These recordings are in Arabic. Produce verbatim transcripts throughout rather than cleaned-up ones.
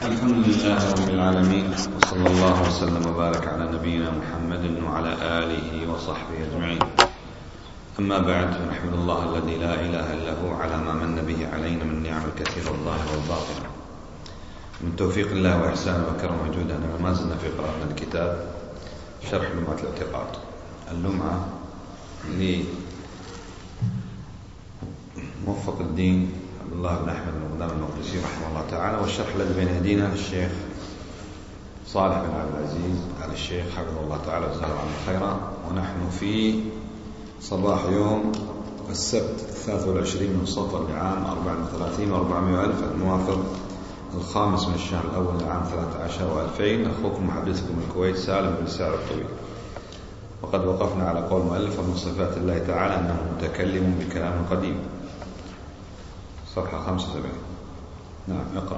الحمد لله رب العالمين، وصلى الله وسلم وبارك على نبينا محمد وعلى آله وصحبه أجمعين. أما بعد، فنحمد الله الذي لا إله إلا هو على ما من به علينا من نعم الكثير والظاهر والباطن، من توفيق الله وإحسانه وكرم وجوده. ما زلنا في قراءة الكتاب شرح لمعة الاعتقاد، اللمعة لموفق الدين عبد الله بن أحمد بن قدامة المقدسي رحمه الله تعالى، والشرح الذي بين يدينا الشيخ صالح بن عبد العزيز على الشيخ حفظه الله تعالى وجزاه الله خيرا. ونحن في صباح يوم السبت الثالث والعشرين من صفر لعام أربعة وثلاثين وأربعمائة ألف، الموافق الخامس من الشهر الأول لعام ثلاثة عشر وألفين. أخوكم محدثكم من الكويت سالم بن سعد الطويل. وقد وقفنا على قول مؤلف: من صفات الله تعالى أنه متكلم بكلام قديم، صفحة خمسة وسبعين. نعم، اقرأ.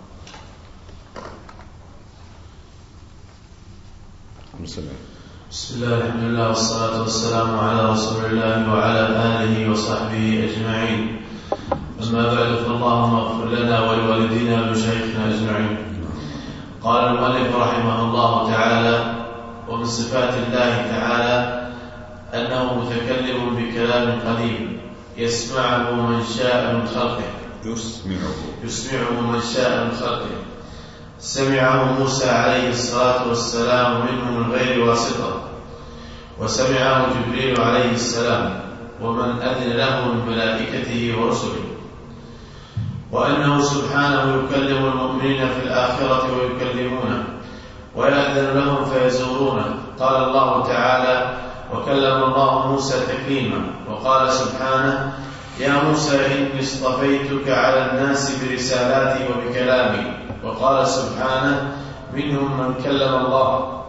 بسم الله الحمد لله والصلاة والسلام على رسول الله وعلى آله وصحبه أجمعين. أما بعد، فاللهم اغفر لنا ولوالدينا ولمشايخنا أجمعين. قال المؤلف رحمه الله تعالى: ومن صفات الله تعالى أنه متكلم بكلام قديم يسمعه من شاء من خلقه يسمعه يسمعه من شاء من خلقه سمعه موسى عليه الصلاة والسلام منه من غير واسطة، وسمعه جبريل عليه السلام ومن أذن له من ملائكته ورسله. وأنه سبحانه يكلم المؤمنين في الآخرة ويكلمونه ويأذن لهم فيزورونه. قال الله تعالى: وكلم الله موسى تكليما. وقال سبحانه: يا موسى إني اصطفيتك على الناس برسالاتي وبكلامي. وقال سبحانه: منهم من كلم الله.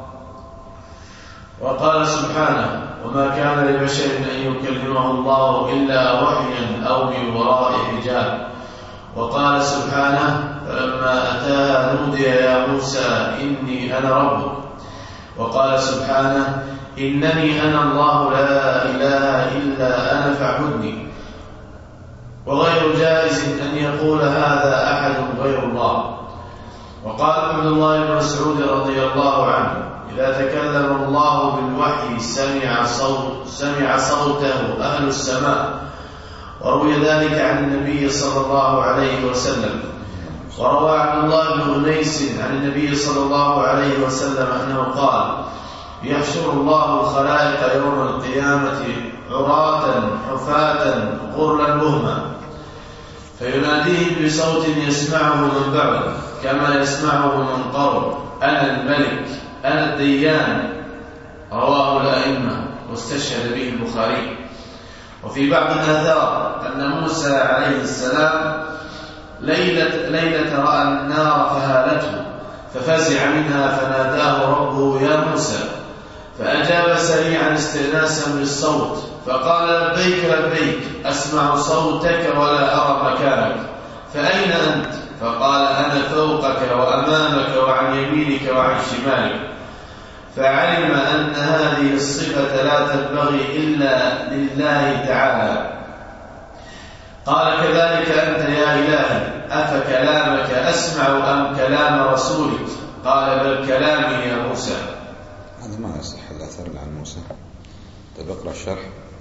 وقال سبحانه: وما كان لبشر أن يكلمه الله إلا وحيا أو من وراء حجاب. وقال سبحانه: فلما أتاها نودي يا موسى إني أنا ربك. وقال سبحانه: إنني أنا الله لا إله إلا أنا فاعبدني. وغير جائز أن يقول هذا أحد غير الله. وقال عبد الله بن مسعود رضي الله عنه: إذا تكلم الله بالوحي سمع صوت سمع صوته أهل السماء. وروي ذلك عن النبي صلى الله عليه وسلم. وروى عبد الله بن أنيس عن النبي صلى الله عليه وسلم أنه قال: يحشر الله الخلائق يوم القيامة عراة حفاة غرلا بهما، فيناديه بصوت يسمعه من بعد كما يسمعه من قرب: أنا الملك أنا الديان. رواه الأئمة، واستشهد به البخاري. وفي بعض الآثار أن موسى عليه السلام ليلة, ليلة رأى النار فهالته ففزع منها فناداه ربه: يا موسى. فأجاب سريعا استئناسا بالصوت فقال: لبيك لبيك، أسمع صوتك ولا أرى مكانك، فأين أنت؟ فقال: أنا فوقك وأمامك وعن يمينك وعن شمالك. فعلم أن هذه الصفة لا تنبغي إلا لله تعالى. قال: كذلك أنت يا إلهي، أفكلامك أسمع أم كلام رسولك؟ قال: بل كلامي يا موسى. هذا ما يصح الأثر عن موسى. طيب اقرأ الشرح.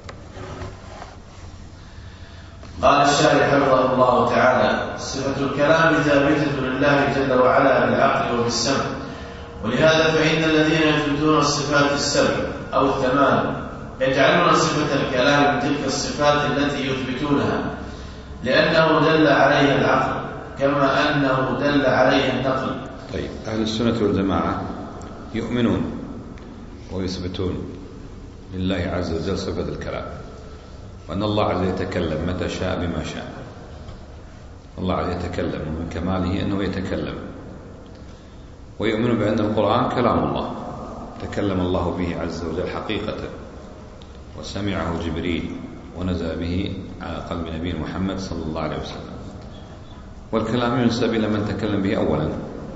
قال الشارح حفظه الله تعالى: صفة الكلام ثابتة لله جل وعلا بالعقل وبالسمع. ولهذا فإن الذين يثبتون الصفات السبع أو الثمان يجعلون صفة الكلام من تلك الصفات التي يثبتونها، لأنه دل عليها العقل كما أنه دل عليها النقل. طيب، أهل السنة والجماعة يؤمنون ويثبتون لله عز وجل صفة الكلام، وأن الله عز وجل يتكلم متى شاء بما شاء. الله عز وجل يتكلم، ومن كماله أنه يتكلم. ويؤمن بأن القرآن كلام الله تكلم الله به عز وجل حقيقة، وسمعه جبريل ونزل به على قلب نبي محمد صلى الله عليه وسلم. والكلام ينسب إلى من تكلم به أولا،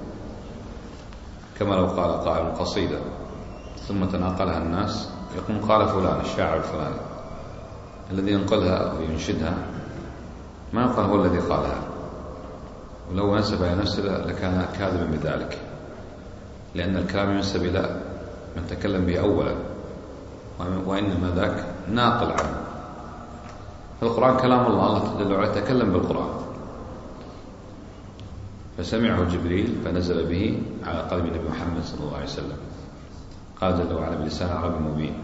كما لو قال قائل قصيدة ثم تناقلها الناس يقول قال فلان الشاعر الفلاني، الذي ينقلها أو ينشدها ما يقال هو الذي قالها، ولو نسب إلى نفسه لكان كاذبا بذلك، لأن الكلام ينسب إلى من تكلم به أولا، وإنما ذاك ناقل عنه. فالقرآن كلام الله، الله جل وعلا تكلم بالقرآن، فسمعه جبريل فنزل به على قلب النبي محمد صلى الله عليه وسلم، قال جل وعلا بلسان عربي مبين.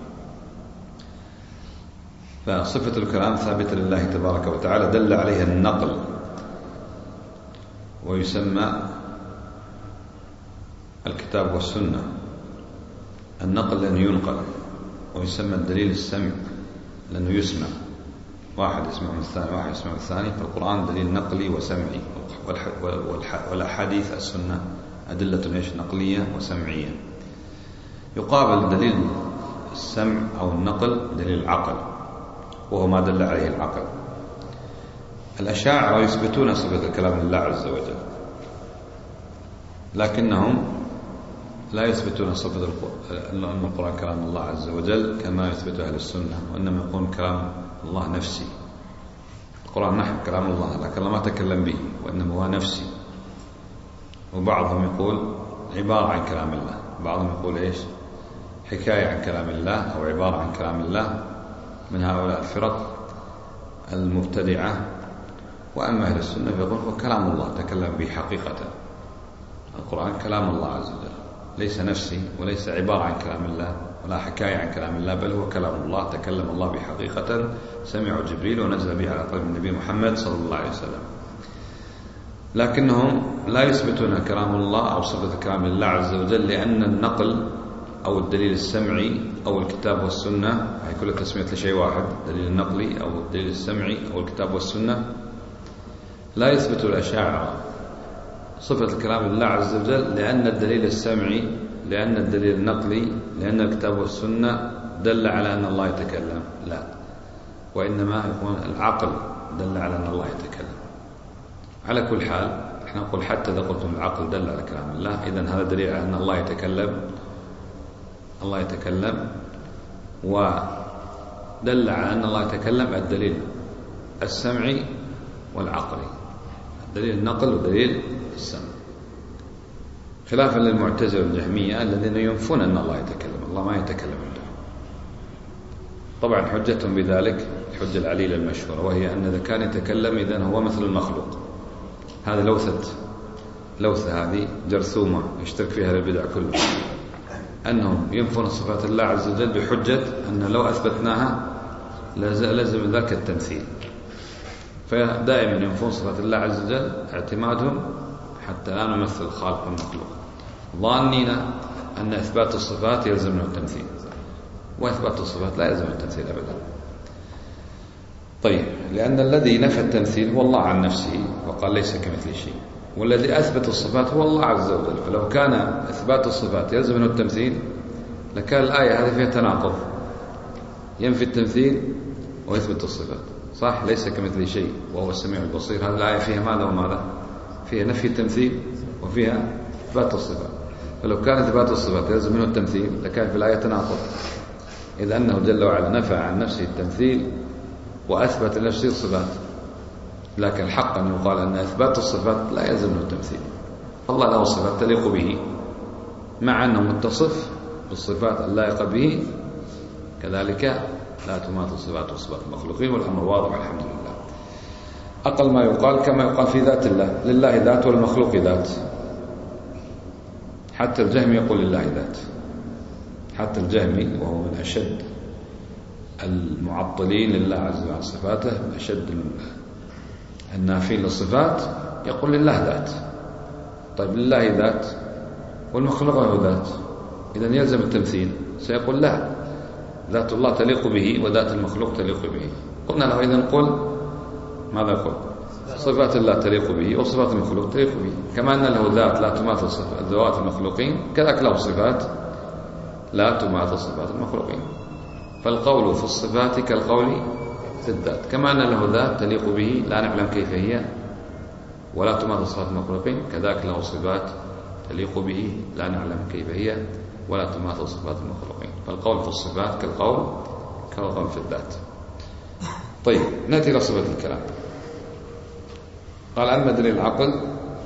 فصفة الكلام ثابتة لله تبارك وتعالى دل عليها النقل، ويسمى الكتاب والسنة النقل لأنه ينقل، ويسمى الدليل السمع لأنه يسمع، واحد يسمع من الثاني واحد يسمع من الثاني. فالقرآن دليل نقلي وسمعي، والحديث السنة أدلة إيش نقلية وسمعية. يقابل دليل السمع أو النقل دليل العقل، وهو ما دل عليه العقل. الأشاعرة يثبتون صفة الكلام لله عز وجل، لكنهم لا يثبتون صفة أن القرآن كلام الله عز وجل كما يثبت أهل السنة، وإنما يقول كلام الله نفسي. القرآن نحن كلام الله، لكن الله ما تكلم به، وإنما هو نفسي. وبعضهم يقول عبارة عن كلام الله، بعضهم يقول إيش حكاية عن كلام الله أو عبارة عن كلام الله، من هؤلاء الفرق المبتدعة. وأما أهل السنة فيقول هو كلام الله تكلم به حقيقة. القرآن كلام الله عز وجل، ليس نفسي وليس عبارة عن كلام الله ولا حكاية عن كلام الله، بل هو كلام الله تكلم الله به حقيقة، سمعه جبريل ونزل به على قلب النبي محمد صلى الله عليه وسلم. لكنهم لا يثبتون كلام الله أو صفة كلام الله عز وجل، لأن النقل أو الدليل السمعي أو الكتاب والسنة، هي كل تسمية لشيء واحد، الدليل النقلي أو الدليل السمعي أو الكتاب والسنة، لا يثبت الأشاعرة صفة الكلام لله عز وجل، لأن الدليل السمعي، لأن الدليل النقلي، لأن الكتاب والسنة دل على أن الله يتكلم، لا، وإنما يكون العقل دل على أن الله يتكلم. على كل حال احنا نقول حتى إذا قلتم العقل دل على كلام الله، إذن هذا دليل على أن الله يتكلم، الله يتكلم، ودل على أن الله يتكلم الدليل السمعي والعقلي، دليل النقل ودليل السمع، خلافا للمعتزلة والجهمية الذين ينفون أن الله يتكلم، الله ما يتكلم عنده. طبعا حجتهم بذلك الحجة العليلة المشهورة، وهي أن إذا كان يتكلم إذن هو مثل المخلوق. هذا لوثة لوثة هذه جرثومة يشترك فيها البدع كله، أنهم ينفون صفات الله عز وجل بحجة أن لو أثبتناها لازم ذاك التمثيل. فدائما ينفون صفات الله عز وجل اعتمادهم حتى لا نمثل الخالق والمخلوق، ظانين أن إثبات الصفات يلزم منه التمثيل، وإثبات الصفات لا يلزم التمثيل أبدا. طيب، لأن الذي نفى التمثيل هو الله عن نفسه وقال ليس كمثله شيء، والذي أثبت الصفات هو الله عز وجل. فلو كان إثبات الصفات يلزم منه التمثيل لكان الآية هذه فيها تناقض، ينفي التمثيل ويثبت الصفات، صح؟ ليس كمثله شيء وهو السميع البصير. هذه الآية فيها ماذا وماذا؟ فيها نفي التمثيل وفيها إثبات الصفات. فلو كان إثبات الصفات يلزم منه التمثيل لكان في الآية تناقض، إذ أنه جل وعلا نفى عن نفسه التمثيل وأثبت لنفسه الصفات. لكن الحق أن يقال أن إثبات الصفات لا يلزم منه التمثيل، الله له صفات تليق به، مع أنه متصف بالصفات اللائقة به، كذلك لا تماثل صفات وصفات المخلوقين، والأمر واضح الحمد لله. أقل ما يقال كما يقال في ذات الله، لله ذات والمخلوق ذات. حتى الجهمي يقول لله ذات، حتى الجهمي وهو من أشد المعطلين لله عز وجل صفاته، أشد النافين للصفات، يقول لله ذات. طيب لله ذات والمخلوق له ذات، إذن يلزم التمثيل. سيقول لا، ذات الله تليق به وذات المخلوق تليق به. قلنا له إذن قل ماذا يقول؟ صفات الله تليق به وصفات المخلوق تليق به، كما أن له ذات لا تماثل صفات ذوات المخلوقين، كذلك له صفات لا تماثل صفات المخلوقين. فالقول في الصفات كالقول في الذات، كما أن له ذات تليق به لا نعلم كيف هي ولا تماثل صفات المخلوقين، كذلك له صفات تليق به لا نعلم كيف هي ولا تماثل صفات المخلوقين. فالقول في الصفات كالقول كالقول في الذات. طيب، نأتي إلى صفة الكلام. قال أما دليل العقل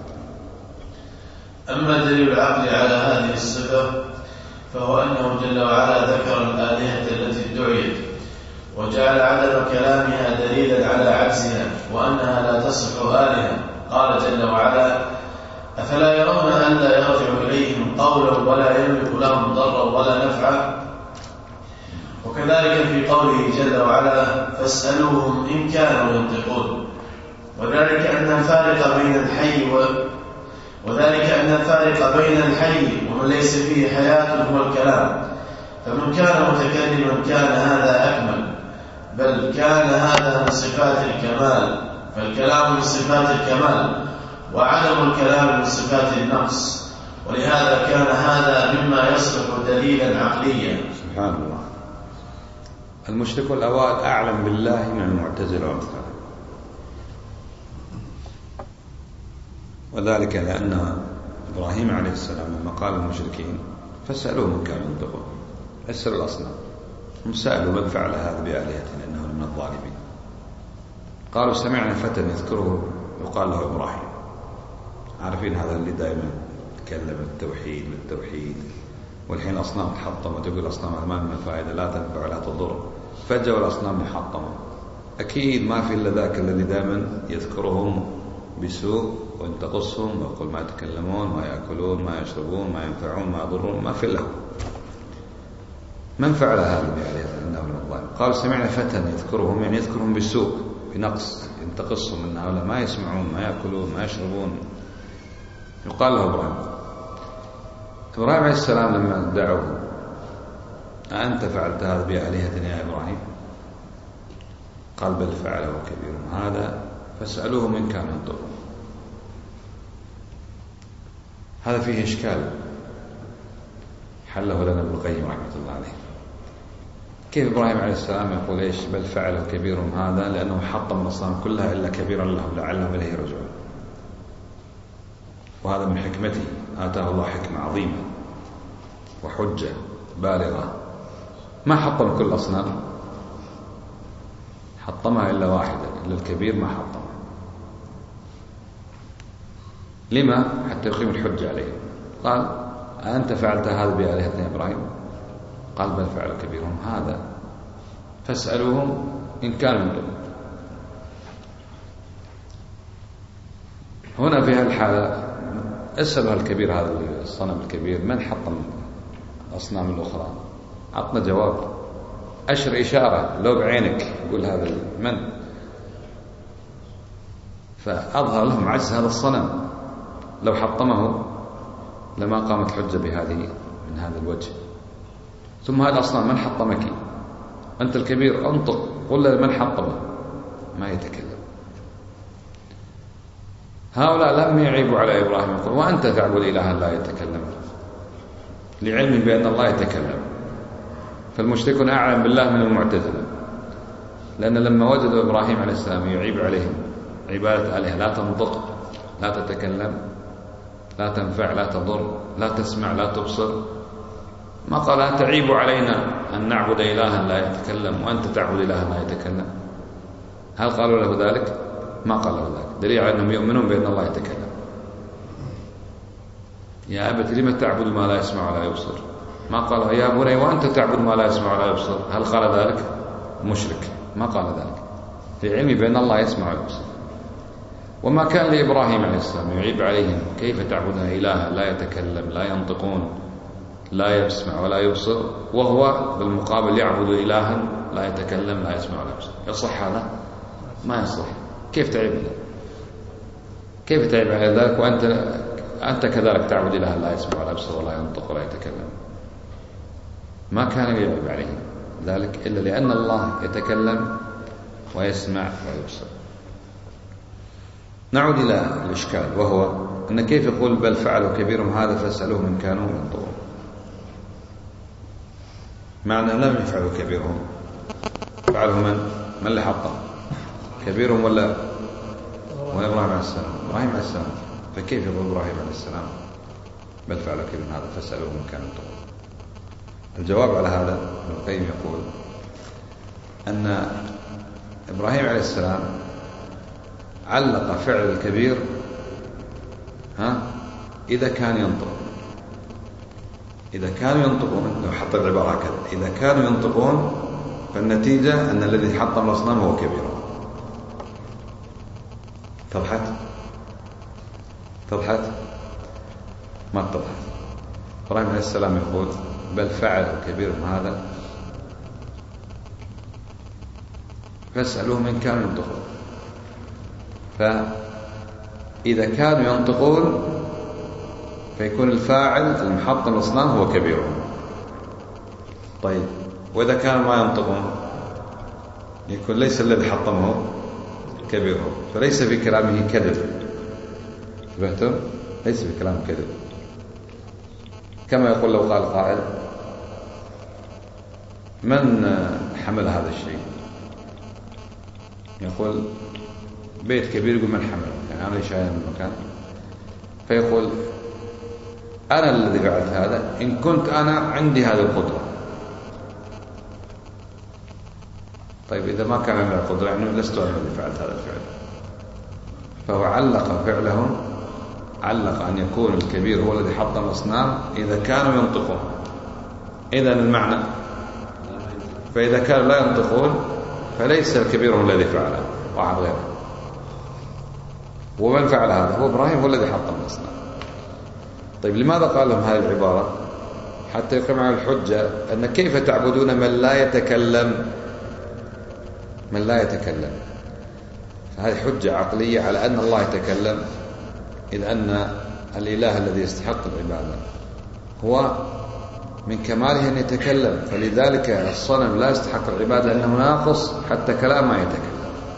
أما دليل العقل على هذه الصفة فهو أنه جل وعلا ذكر الآلهة التي دعيت وجعل عدم كلامها دليلا على عجزها وأنها لا تصح آلهة. قال جل وعلا: أفلا يرون أن لا يرجع إليهم قولا ولا يملك لهم ضرا ولا نفعا. وكذلك في قوله جل وعلا: فاسألوهم إن كانوا ينطقون. وذلك أن الفارق بين الحي و... وذلك أن الفارق بين الحي ومن ليس فيه حياة هو الكلام، فمن كان متكلما كان هذا أكمل، بل كان هذا من صفات الكمال، فالكلام من صفات الكمال وعدم الكلام من صفات النقص، ولهذا كان هذا مما يصلح دليلا عقليا. سبحان الله. المشركون الأوائل أعلم بالله من المعتزلة والمخالفة، وذلك لأن إبراهيم عليه السلام لما قال المشركين فاسألوه من كانوا ينطقون، اسألوا الأصنام، هم سألوا من فعل هذا بآلهتنا إنه من الظالمين. قالوا سمعنا فتى يذكره يقال له إبراهيم. عارفين هذا اللي دائما يتكلم التوحيد بالتوحيد، والحين الأصنام محطمة، تقول الأصنام ما من فائدة، لا تنفع ولا تضر، فجأة الأصنام محطمة. أكيد ما في إلا ذاك الذي دائما يذكرهم بسوء وإن تقصهم ويقول ما يتكلمون ما يأكلون ما يشربون ما ينفعون ما يضرون، ما في له. من فعل هذا بآلهتنا إنه من الظالمين. قال سمعنا فتى يذكرهم، يعني يذكرهم بالسوء بنقص، ينتقصهم من هؤلاء، ما يسمعون ما يأكلون ما يشربون. يقال له إبراهيم. إبراهيم عليه السلام لما دعوه: أأنت فعلت هذا بآلهتنا يا إبراهيم؟ قال: بل فعله كبيرهم هذا فاسألوه من كان ينطقون. هذا فيه إشكال حله لنا ابن القيم رحمة الله عليه. كيف إبراهيم عليه السلام يقول إيش بل فعله كبيرهم هذا؟ لأنه حطم الأصنام كلها إلا كبيرا لهم لعلهم إليه يرجعون. وهذا من حكمته، آتاه الله حكمة عظيمة وحجة بالغة. ما حطم كل الأصنام، حطمها إلا واحدة، إلا الكبير ما حطمها. لما؟ حتى يقيم الحجة عليه. قال: أنت فعلت هذا بآلهتنا يا إبراهيم؟ قال: بل فعل كبيرهم هذا فاسألوهم إن كانوا ينطقون. هنا في هذه الحالة اسألوا الكبير هذا الصنم الكبير من حطم الأصنام الأخرى؟ عطنا جواب، أشر إشارة لو بعينك يقول هذا من. فأظهر لهم عجز هذا الصنم، لو حطمه لما قامت حجة بهذه من هذا الوجه. ثم هذا الأصنام من حطمك؟ أنت الكبير، أنطق قل من حطمه، ما يتكلم. هؤلاء لم يعيبوا على إبراهيم، يقول: وأنت تعبد إلها لا يتكلم، لعلم بأن الله يتكلم. فالمشركون أعلم بالله من المعتزلة، لأن لما وجدوا إبراهيم عليه السلام يعيب عليهم عبادة آلهة لا تنطق لا تتكلم لا تنفع لا تضر لا تسمع لا تبصر، ما قال أنت تعيب علينا أن نعبد إلها لا يتكلم وأنت تعبد إلها لا يتكلم. هل قالوا له ذلك؟ ما قالوا له ذلك، دليل على أنهم يؤمنون بأن الله يتكلم. يا أبت لم تعبد ما لا يسمع ولا يبصر؟ ما قال يا بني وأنت تعبد ما لا يسمع ولا يبصر. هل قال ذلك؟ مشرك ما قال ذلك، في علمي بأن الله يسمع ويبصر. وما كان لإبراهيم عليه السلام يعيب عليهم كيف تعبدون إلها لا يتكلم لا ينطقون لا يسمع ولا يبصر، وهو بالمقابل يعبد إلها لا يتكلم لا يسمع ولا يبصر. يصح هذا؟ ما يصح. كيف تعيب له؟ كيف تعيب على ذلك وأنت أنت كذلك تعبد إلها لا يسمع ولا يبصر ولا ينطق ولا يتكلم؟ ما كان يعيب عليهم ذلك إلا لأن الله يتكلم ويسمع ويبصر. نعود إلى الإشكال، وهو أن كيف يقول بل فعلوا كبيرهم هذا فاسألوه من كانوا ينطقون؟ معنى لم يفعلوا كبيرهم، فعلوا من؟ من اللي حطهم؟ كبيرهم ولا ولا إبراهيم عليه السلام؟ إبراهيم عليه السلام. فكيف يقول إبراهيم عليه السلام بل فعلوا كبيرهم هذا فاسألوه من كانوا ينطقون؟ الجواب على هذا ابن القيم يقول أن إبراهيم عليه السلام علق فعل الكبير ها إذا كان ينطق إذا كانوا ينطقون، لو حط العبارة هكذا، إذا كانوا ينطقون فالنتيجة أن الذي حطم الأصنام هو كبير. اتضحت؟ اتضحت؟ ما اتضحت. إبراهيم عليه السلام يقول بل فعل كبيرهم هذا فاسألوهم إن كانوا ينطقون. فإذا كانوا ينطقون فيكون الفاعل المحطم الأصنام هو كبيرهم. طيب وإذا كانوا ما ينطقون يكون ليس الذي حطمه كبيرهم، فليس في كلامه كذب. انتبهتم؟ ليس في كلامه كذب، كما يقول لو قال قائل من حمل هذا الشيء؟ يقول بيت كبير، يقول من حمله؟ يعني أنا شايل من المكان، فيقول أنا الذي فعلت هذا إن كنت أنا عندي هذه القدرة. طيب إذا ما كان عندي القدرة يعني لست أنا الذي فعلت هذا الفعل. فهو علق فعلهم، علق أن يكون الكبير هو الذي حطم الأصنام إذا كانوا ينطقون. إذن المعنى فإذا كانوا لا ينطقون فليس الكبير هو الذي فعله وعن غيره. ومن فعل هذا هو إبراهيم، هو الذي حطم الأصنام. طيب لماذا قال لهم هذه العبارة؟ حتى يقيم على الحجة أن كيف تعبدون من لا يتكلم، من لا يتكلم. فهذه حجة عقلية على أن الله يتكلم، إذ أن الإله الذي يستحق العبادة هو من كماله أن يتكلم، فلذلك الصنم لا يستحق العبادة لأنه ناقص حتى كلام ما يتكلم.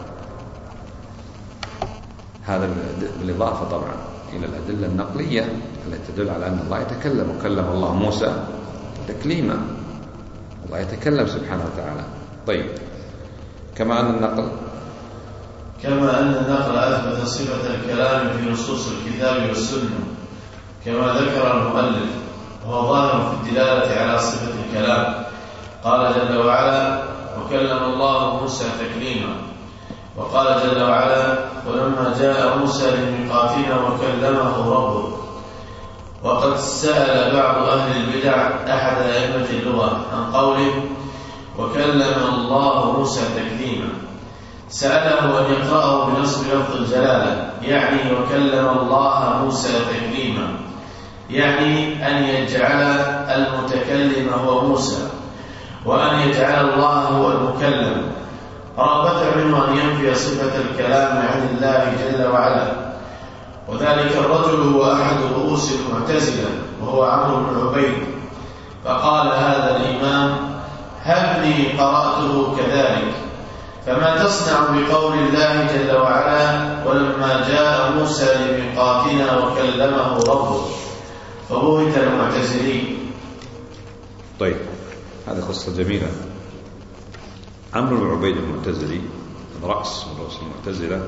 هذا بالإضافة طبعا إلى الأدلة النقلية التي تدل على أن الله يتكلم، وكلم الله موسى تكليما. الله يتكلم سبحانه وتعالى. طيب كما أن النقل كما أن النقل أثبت صفة الكلام في نصوص الكتاب والسنة كما ذكر المؤلف، وهو ظاهر في الدلالة على صفة الكلام. قال جل وعلا وكلم الله موسى تكليما، وقال جل وعلا ولما جاء موسى لميقاتنا وكلمه ربه. وقد سأل بعض أهل البدع أحد أئمة اللغة عن قوله وكلم الله موسى تكليما، سأله أن يقرأه بنصب لفظ الجلالة، يعني وكلم الله موسى تكليما، يعني أن يجعل المتكلم هو موسى وأن يجعل الله هو المكلم، رغبة منه أن ينفي صفة الكلام عن الله جل وعلا. وذلك الرجل هو أحد رؤوس المعتزلة وهو عمرو بن عبيد، فقال هذا الإمام هل لي قرأته كذلك، فما تصنع بقول الله جل وعلا ولما جاء موسى لميقاتنا وكلمه ربه؟ فبهت المعتزلين. طيب هذه قصة جميلة. عمرو بن عبيد المعتزلي رأس من رؤوس المعتزلة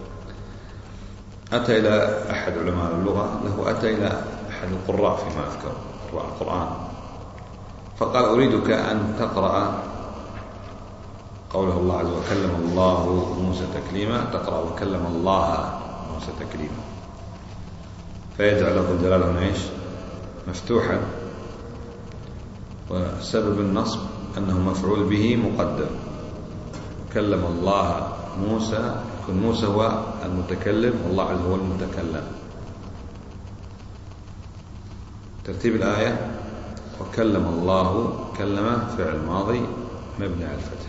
أتى إلى أحد علماء اللغة له، أتى إلى أحد القراء فيما أذكر قراء القرآن، فقال أريدك أن تقرأ قوله الله عز وجل كلم الله موسى تكليما، تقرأ وكلم الله موسى تكليما، فيجعل لفظ الجلالة هنا ايش؟ مفتوحا، وسبب النصب أنه مفعول به مقدم. كلم الله موسى، يكون موسى هو المتكلم والله عز وجل هو المتكلم. ترتيب الآية وكلم الله، كلمة فعل ماضي مبني على الفتح،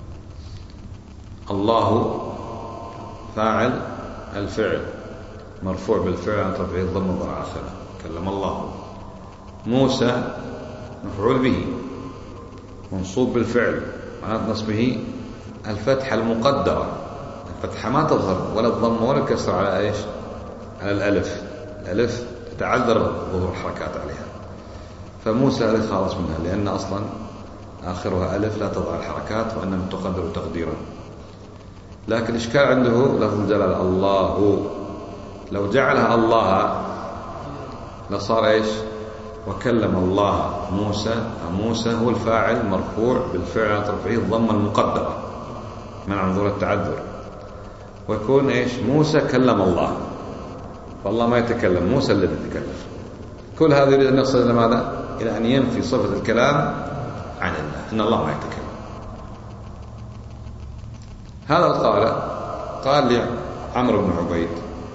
الله فاعل الفعل مرفوع بالفعل عن ترفعه الضمة الظاهرة آخره، كلم الله. موسى مفعول به منصوب بالفعل، معنات نصبه الفتحة المقدرة، الفتحة ما تظهر ولا الضمة ولا الكسر على ايش؟ على الألف، الألف تتعذر ظهور الحركات عليها، فموسى هذه خالص منها لأن أصلا آخرها ألف لا تظهر الحركات وإنما تقدر تقديرا. لكن الإشكال عنده لفظ الجلالة الله، لو جعلها الله لصار ايش؟ وكلم الله موسى، موسى هو الفاعل مرفوع بالفعل عن ترفعه الضمة المقدرة منع ظهور التعذر، ويكون ايش؟ موسى كلم الله، فالله ما يتكلم، موسى الذي يتكلم. كل هذا يريد أن يصل إلى ماذا؟ إلى أن ينفي صفة الكلام عن الله، إن الله ما يتكلم. هذا قال قال لي عمرو بن عبيد: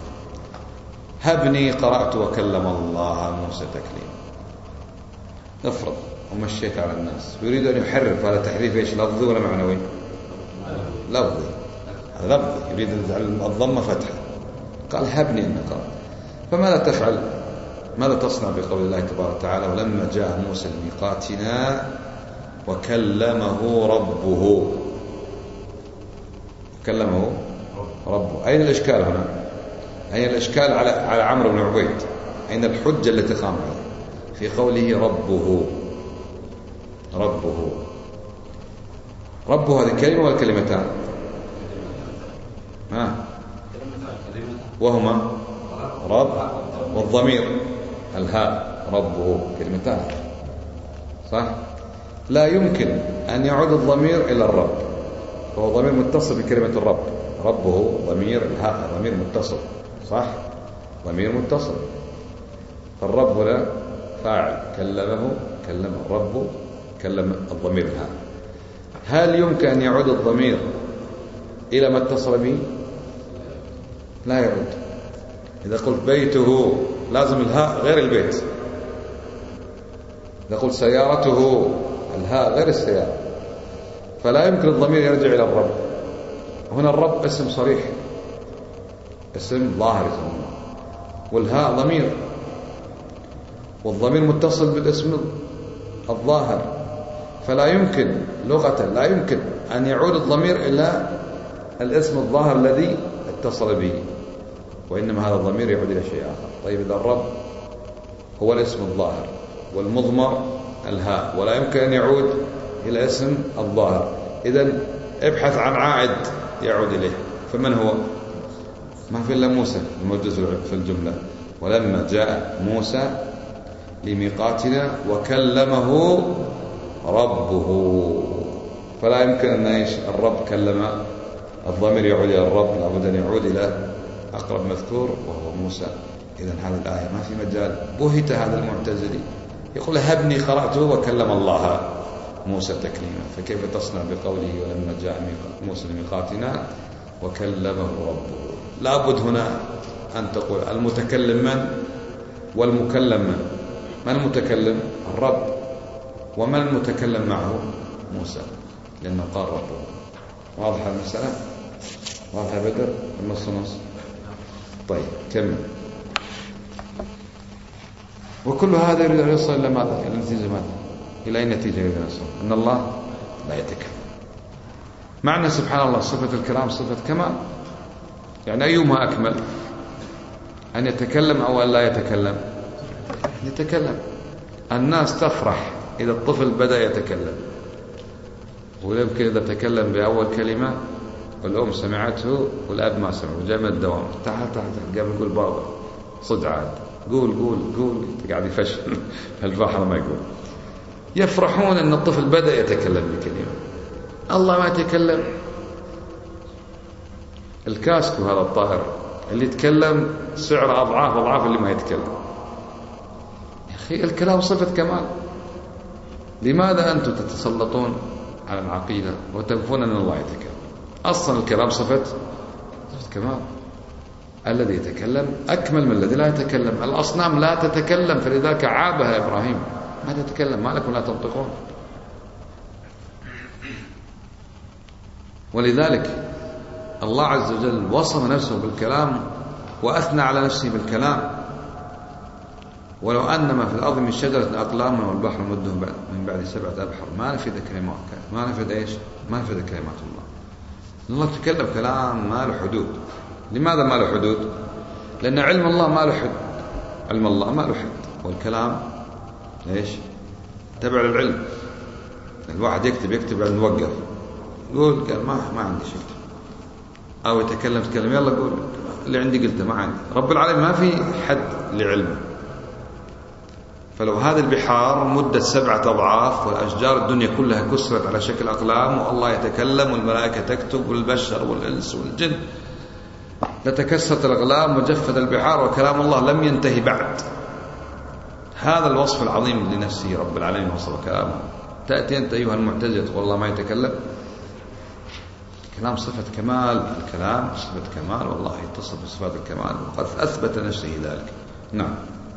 هبني قرأت وكلم الله موسى تكليما. افرض ومشيت على الناس ويريد أن يحرف، هذا تحريف ايش؟ لفظي ولا معنوي؟ لفظي، هذا لفظي، يريد أن يجعل الضمة فتحة. قال: هبني أن قرأت. فماذا تفعل؟ ماذا تصنع بقول الله تبارك وتعالى: ولما جاء موسى لميقاتنا وكلمه ربه؟ كلمه ربه. أين الإشكال هنا؟ أين الإشكال على على عمرو بن عبيد؟ أين الحجة التي قام عليها في قوله ربه؟ ربه ربه هذه كلمة ولا كلمتان؟ ها؟ وهما رب والضمير الهاء. ربه كلمتان، صح؟ لا يمكن أن يعود الضمير إلى الرب، فهو ضمير متصل بكلمة الرب. ربه ضمير، الهاء ضمير متصل، صح؟ ضمير متصل. فالرب لا فاعل، كلمه كلم الرب، كلم الضمير الهاء. هل يمكن أن يعود الضمير إلى ما اتصل به؟ لا يعود. إذا قلت بيته لازم الهاء غير البيت. إذا قلت سيارته الهاء غير السيارة، فلا يمكن الضمير يرجع إلى الرب. هنا الرب اسم صريح، اسم ظاهر، والهاء ضمير، والضمير متصل بالاسم الظاهر، فلا يمكن لغة لا يمكن أن يعود الضمير إلى الاسم الظاهر الذي اتصل به، وإنما هذا الضمير يعود إلى شيء آخر. طيب إذا الرب هو الاسم الظاهر والمضمر الهاء، ولا يمكن أن يعود إلى اسم الظاهر، إذن ابحث عن عائد يعود إليه. فمن هو؟ ما في إلا موسى الموجود في الجملة: ولما جاء موسى لميقاتنا وكلمه ربه. فلا يمكن أن الرب كلم الضمير يعود إلى الرب، لابد أن يعود إلى أقرب مذكور وهو موسى. إذن هذه الآية ما في مجال. بهت هذا المعتزلي يقول: هبني قرأته وكلم الله موسى تكليما، فكيف تصنع بقوله ولما جاء موسى لميقاتنا وكلمه ربه؟ لابد هنا أن تقول المتكلم من والمكلم من. من المتكلم؟ الرب. ومن المتكلم معه؟ موسى، لأنه قال ربه. واضح المسألة؟ واضح يا بدر؟ النص نص. طيب كمل. وكل هذا يريد أن يصل إلى ماذا؟ إلى النتيجة ماذا؟ إلى أي نتيجة يريد أن يصل؟ أن الله لا يتكلم. معنى سبحان الله صفة الكلام صفة كمال، يعني أيهما أكمل؟ أن يتكلم أو أن لا يتكلم؟ يتكلم. الناس تفرح إذا الطفل بدأ يتكلم، ويمكن إذا تكلم بأول كلمة والأم سمعته والأب ما سمع وجاء من الدوام، تعال تعال قام يقول بابا صدع عاد، قول قول قول، قاعد يفشل البحر ما يقول. يفرحون أن الطفل بدأ يتكلم بكلمة. الله ما يتكلم. الكاسكو هذا الطائر اللي يتكلم سعر أضعاف أضعاف اللي ما يتكلم. يا أخي الكلام صفة كمال، لماذا أنتم تتسلطون على العقيدة وتنفون أن الله يتكلم؟ أصلا الكلام صفة صفة كمال. الذي يتكلم أكمل من الذي لا يتكلم. الأصنام لا تتكلم، فلذلك عابها إبراهيم: ما تتكلم، ما لكم لا تنطقون. ولذلك الله عز وجل وصف نفسه بالكلام وأثنى على نفسه بالكلام: ولو أن ما في الأرض من شجرة أقلام والبحر مده من بعد سبعة أبحر ما نفذ كلمات ما نفذ إيش ما نفذ كلمات الله. الله تكلم كلام ما له حدود. لماذا ما له حدود؟ لأن علم الله ما له حد. علم الله ما له حد، والكلام إيش تبع للعلم. الواحد يكتب يكتب عن نوقف يقول قال ما ما عندي شيء، أو يتكلم تكلم يلا قول اللي عندي قلته ما عندي. رب العالمين ما في حد لعلمه. فلو هذه البحار مدة سبعة أضعاف والأشجار الدنيا كلها كسرت على شكل أقلام والله يتكلم والملائكة تكتب والبشر والإنس والجن لتكسرت الأقلام وجفت البحار وكلام الله لم ينتهي بعد. هذا الوصف العظيم لنفسه رب العالمين وصف كلامه، تأتي أنت أيها المعتزلة تقول الله ما يتكلم؟ كلام صفة كمال، الكلام صفة كمال، والله يتصف بصفات الكمال وقد أثبت نفسه ذلك. نعم.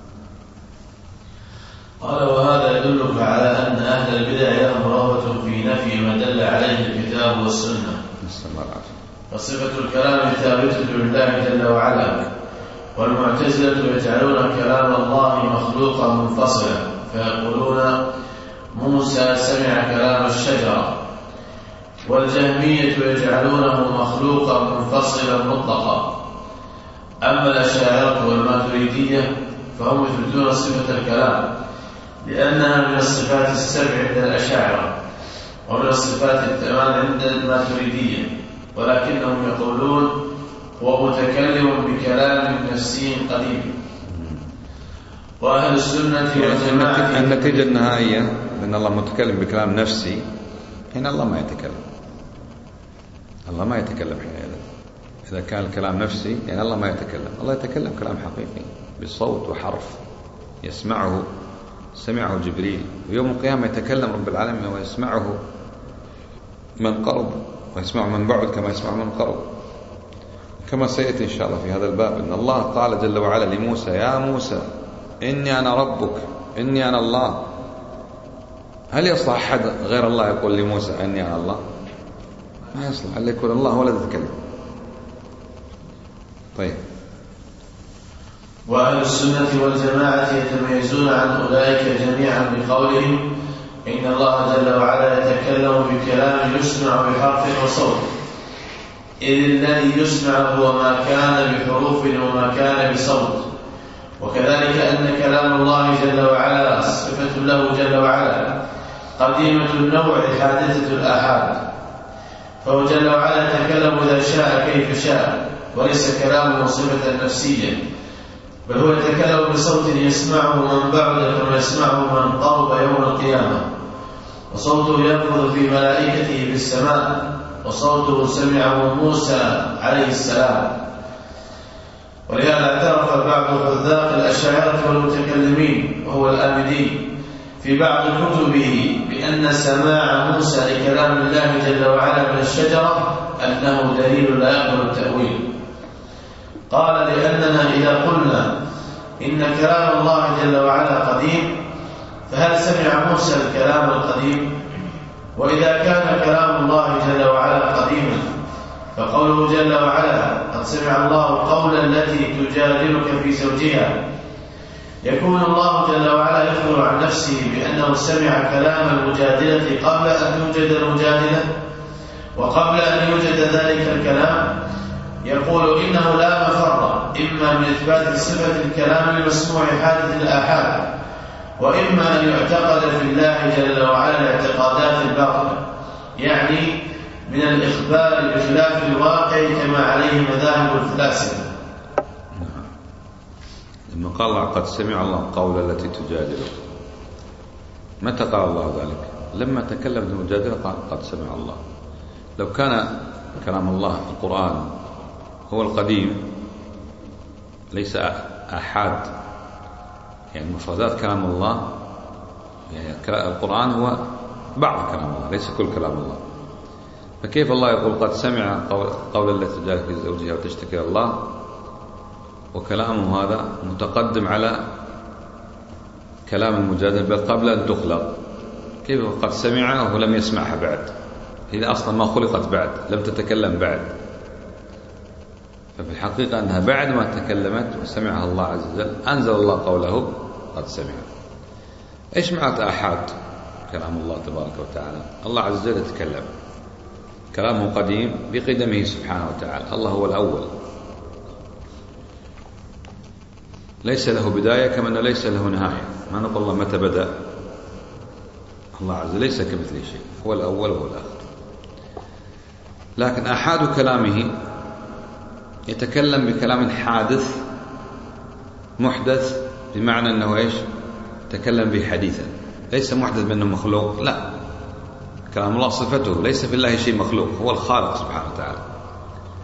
قال وهذا يدلك على أن أهل البدع لهم رغبة في نفي ما دل عليه الكتاب والسنة، فصفة الكلام ثابتة لله جل وعلا، والمعتزلة يجعلون كلام الله مخلوقا منفصلا، فيقولون موسى سمع كلام الشجرة، والجهمية يجعلونه مخلوقا منفصلا مطلقا. أما الأشاعرة والماتريدية فهم يثبتون صفة الكلام لأنها من الصفات السبع عند الأشاعرة ومن الصفات الثمان عند الماتريدية، ولكنهم يقولون هو متكلم بكلام نفسي قديم. وأهل السنة والجماعة النتيجة النهائية أن الله متكلم بكلام نفسي، هنا الله ما يتكلم، الله ما يتكلم حينئذ. إذا كان الكلام نفسي يعني الله ما يتكلم، الله يتكلم كلام حقيقي بصوت وحرف يسمعه سمعه جبريل، ويوم القيامة يتكلم رب العالمين ويسمعه من قرب ويسمعه من بعد كما يسمعه من قرب، كما سيأتي إن شاء الله في هذا الباب أن الله قال جل وعلا لموسى يا موسى إني أنا ربك إني أنا الله. هل يصلح أحد غير الله يقول لموسى إني أنا الله؟ ما يصلح، أن يكون الله هو الذي يتكلم. طيب. وأهل السنة والجماعة يتميزون عن أولئك جميعا بقولهم إن الله جل وعلا يتكلم بكلام يسمع بحرف وصوت، إذ الذي يسمع هو ما كان بحروف وما كان بصوت. وكذلك أن كلام الله جل وعلا صفة له جل وعلا قديمة النوع حادثة الآحاد، فهو جل وعلا يتكلم إذا شاء كيف شاء، وليس كلامه صفة نفسية، بل هو يتكلم بصوت يسمعه من بعد كما يسمعه من قرب يوم القيامة، وصوته ينفذ في ملائكته بالسماء، وصوته سمعه موسى عليه السلام. ولهذا اعترف بعض حذاق الأشاعرة والمتكلمين وهو الآمدي في بعض كتبه بأن سماع موسى لكلام الله جل وعلا من الشجرة أنه دليل لا يقبل التأويل. قال لأننا إذا قلنا إن كلام الله جل وعلا قديم، فهل سمع موسى الكلام القديم؟ وإذا كان كلام الله جل وعلا قديما، فقوله جل وعلا قد سمع الله قولا التي تجادلك في زوجها، يكون الله جل وعلا يخبر عن نفسه بأنه سمع كلام المجادلة قبل أن توجد المجادلة، وقبل أن يوجد ذلك الكلام يقول إنه لا مفر إما من إثبات صفة الكلام المسموع حادث الآحاد، وإما أن يعتقد في الله جل وعلا الاعتقادات الباطلة، يعني من الإخبار بخلاف الواقع كما عليه مذاهب الفلاسفة. لما قال الله قد سمع الله قول التي تجادلك، متى قال الله ذلك؟ لما تكلم بالمجادلة قال قد سمع الله. لو كان كلام الله القرآن هو القديم ليس آحاد، يعني مفردات كلام الله، يعني القرآن هو بعض كلام الله ليس كل كلام الله، فكيف الله يقول قد سمع قول التي تجادلك في زوجها وتشتكي الله وكلامه هذا متقدم على كلام المجادل بل قبل أن تخلق؟ كيف قد سمعها ولم يسمعها بعد؟ هي أصلا ما خلقت بعد، لم تتكلم بعد، ففي الحقيقة أنها بعد ما تكلمت وسمعها الله عز وجل أنزل الله قوله قد سمع. إيش معنى آحاد كلام الله تبارك وتعالى؟ الله عز وجل يتكلم كلامه قديم بقدمه سبحانه وتعالى، الله هو الأول ليس له بداية كما أنه ليس له نهاية، ما نقول الله متى بدأ، الله عز وجل ليس كمثله شيء، هو الأول وهو الآخر. لكن آحاد كلامه يتكلم بكلام حادث محدث، بمعنى أنه إيش؟ تكلم به حديثا، ليس محدث بأنه مخلوق، لا، كلام الله صفته، ليس في الله شيء مخلوق، هو الخالق سبحانه وتعالى.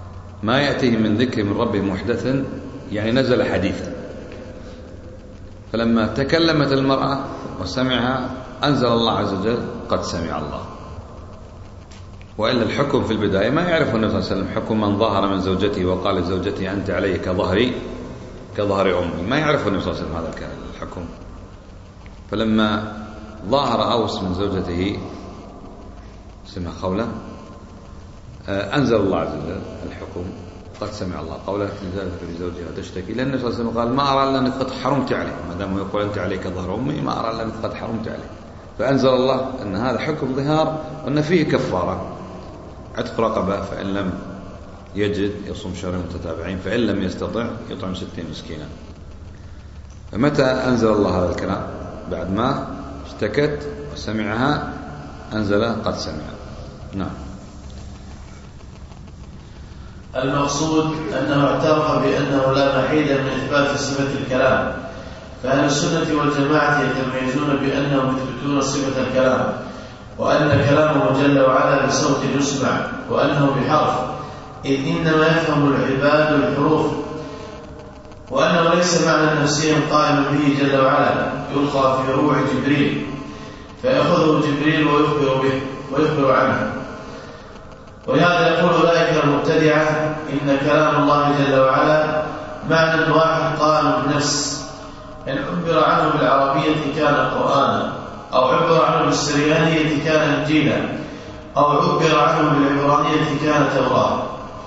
ما يأتيه من ذكر من ربه محدثا يعني نزل حديثا، فلما تكلمت المرأة وسمعها أنزل الله عز وجل قد سمع الله. وإلا الحكم في البداية ما يعرف النبي صلى الله عليه وسلم حكم من ظهر من زوجته وقال لزوجته أنت علي كظهري كظهر أمي، ما يعرف النبي صلى الله عليه وسلم هذا الحكم. فلما ظهر أوس من زوجته اسمها خولة أنزل الله عز وجل الحكم قد سمع الله قولها ذلك لزوجها تشتكي، لأن النبي صلى الله عليه وسلم قال ما أرى إلا أنك قد حرمت عليه، ما دام يقول أنت عليك ظهر أمي ما أرى إلا أنك قد حرمت عليه. فأنزل الله أن هذا حكم ظهار وأن فيه كفارة عتق رقبة، فإن لم يجد يصوم شهرين متتابعين، فإن لم يستطع يطعم ستين مسكينا. فمتى أنزل الله هذا الكلام؟ بعد ما اشتكت وسمعها أنزل قد سمع. نعم. المقصود أنه اعترف بأنه لا محيد من إثبات صفة الكلام، فأهل السنة والجماعة يتميزون بأنهم يثبتون صفة الكلام، وأن كلامه جل وعلا بصوت يسمع، وأنه بحرف، إذ إنما يفهم العباد الحروف، وأنه ليس معنى نفسيا قائما به جل وعلا يلقى في روح جبريل فيأخذه جبريل ويخبر به ويخبر عنه. ولهذا يقول أولئك المبتدعة إن كلام الله جل وعلا معنى واحد قائم بالنفس، إن عبر عنه بالعربية كان قرآنا، أو عبر عنه بالسريانية كان إنجيلا، أو عبر عنه بالعبرانية كان توراة،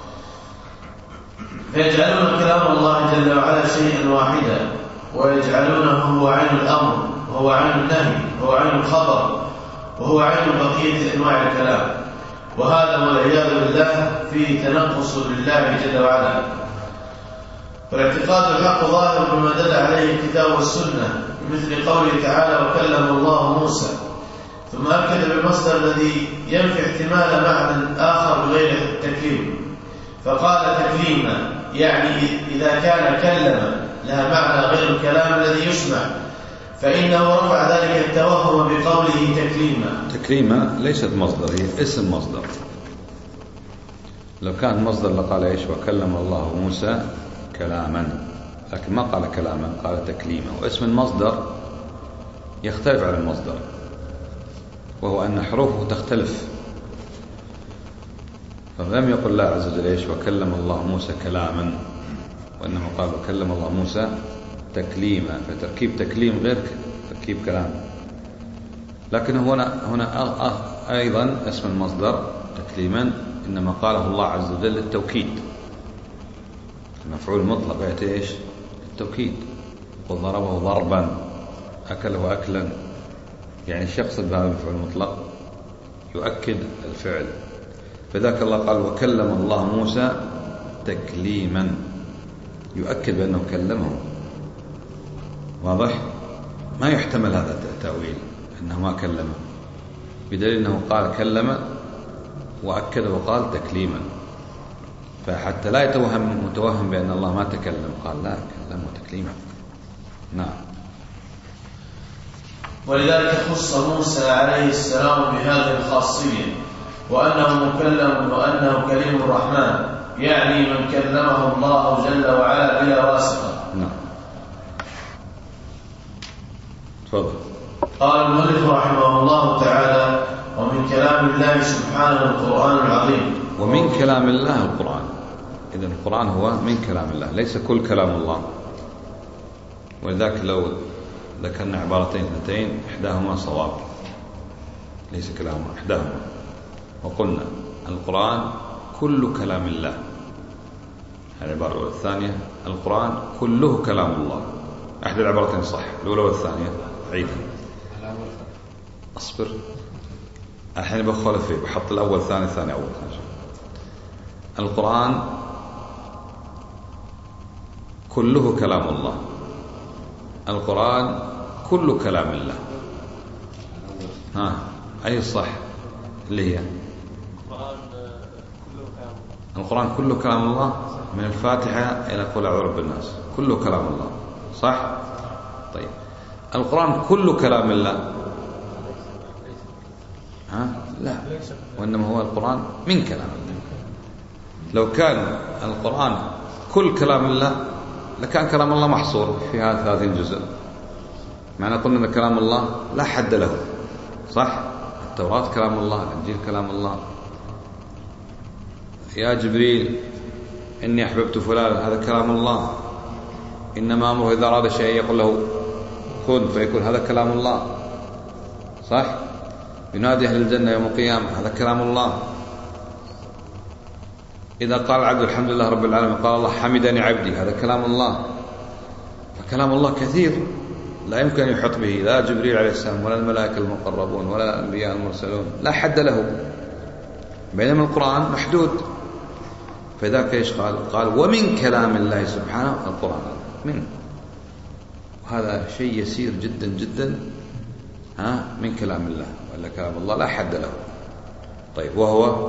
فيجعلون كلام الله جل وعلا شيئا واحدا، ويجعلونه هو عين الأمر، وهو عين النهي، وهو عين الخبر، وهو عين بقية أنواع الكلام. وهذا والعياذ بالله فيه تنقص لله جل وعلا. والاعتقاد الحق ظاهر بما دل عليه الكتاب والسنة، مثل قوله تعالى وكلم الله موسى، ثم أكد بالمصدر الذي ينفي احتمال معنى آخر بغير التكليم، فقال تكليما، يعني إذا كان كلم لها معنى غير الكلام الذي يسمع، فإنه رفع ذلك التوهم بقوله تكليما. تكليما ليست مصدر، هي اسم مصدر. لو كان مصدر لقال إيش وكلم الله موسى كلاما، لكن ما قال كلاما، قال تكليما. واسم المصدر يختلف عن المصدر، وهو أن حروفه تختلف. فلم يقل الله عز وجل إيش وكلم الله موسى كلاما، وإنما قال وكلم الله موسى تكليما، فتركيب تكليم غير تركيب كلام. لكن هنا هنا أيضا اسم المصدر تكليما إنما قاله الله عز وجل للتوكيد. المفعول المطلق يأتي إيش؟ التوكيد. وضربه ضربا، أكله أكلا، يعني الشخص بهذا المفعول المطلق يؤكد الفعل. فذاك الله قال وكلم الله موسى تكليما، يؤكد بأنه كلمه. واضح؟ ما يحتمل هذا التأويل أنه ما كلمه، بدليل أنه قال كلم وأكد وقال تكليما. فحتى لا يتوهم متوهم بأن الله ما تكلم، قال لا كلمه تكليما. نعم. ولذلك خص موسى عليه السلام بهذه الخاصية، وأنه مكلم وأنه كليم الرحمن، يعني من كلمه الله جل وعلا بلا واسطة. نعم. تفضل. قال المؤلف رحمه الله تعالى ومن كلام الله سبحانه القرآن العظيم. ومن كلام الله القرآن، إذن القرآن هو من كلام الله، ليس كل كلام الله. ولذلك لو ذكرنا عبارتين اثنتين إحداهما صواب ليس كلام إحداهما، وقلنا القرآن كل كلام الله، العبارة الثانية القرآن كله كلام الله. أحد العبارتين صح، الأولى والثانية عيدها. أصبر الحين بخالف فيه، بحط الأول ثاني ثاني أول. القرآن كله كلام الله، القرآن كل كلام الله. ها أي صح اللي هي القرآن كله كلام الله من الفاتحة إلى قل أعوذ برب الناس، كله كلام الله صح؟ طيب القرآن كله كلام الله؟ ها؟ لا، وإنما هو القرآن من كلام الله. لو كان القرآن كل كلام الله لكان كلام الله محصور في هذا هذين الجزء، معنى قلنا أن كلام الله لا حد له، صح؟ التوراة كلام الله، الإنجيل كلام الله. يا جبريل إني أحببت فلان، هذا كلام الله. إنما أمره إذا أراد شيء يقول له كن فيكون، هذا كلام الله، صح؟ ينادي أهل الجنة يوم القيامة، هذا كلام الله. إذا قال العبد الحمد لله رب العالمين قال الله حمدني عبدي، هذا كلام الله. فكلام الله كثير لا يمكن أن يحط به لا جبريل عليه السلام ولا الملائكة المقربون ولا الأنبياء المرسلون، لا حد له. بينما القرآن محدود. فذاك إيش قال؟ قال ومن كلام الله سبحانه القرآن، من وهذا شيء يسير جدا جدا ها من كلام الله، ولا كلام الله لا حد له. طيب وهو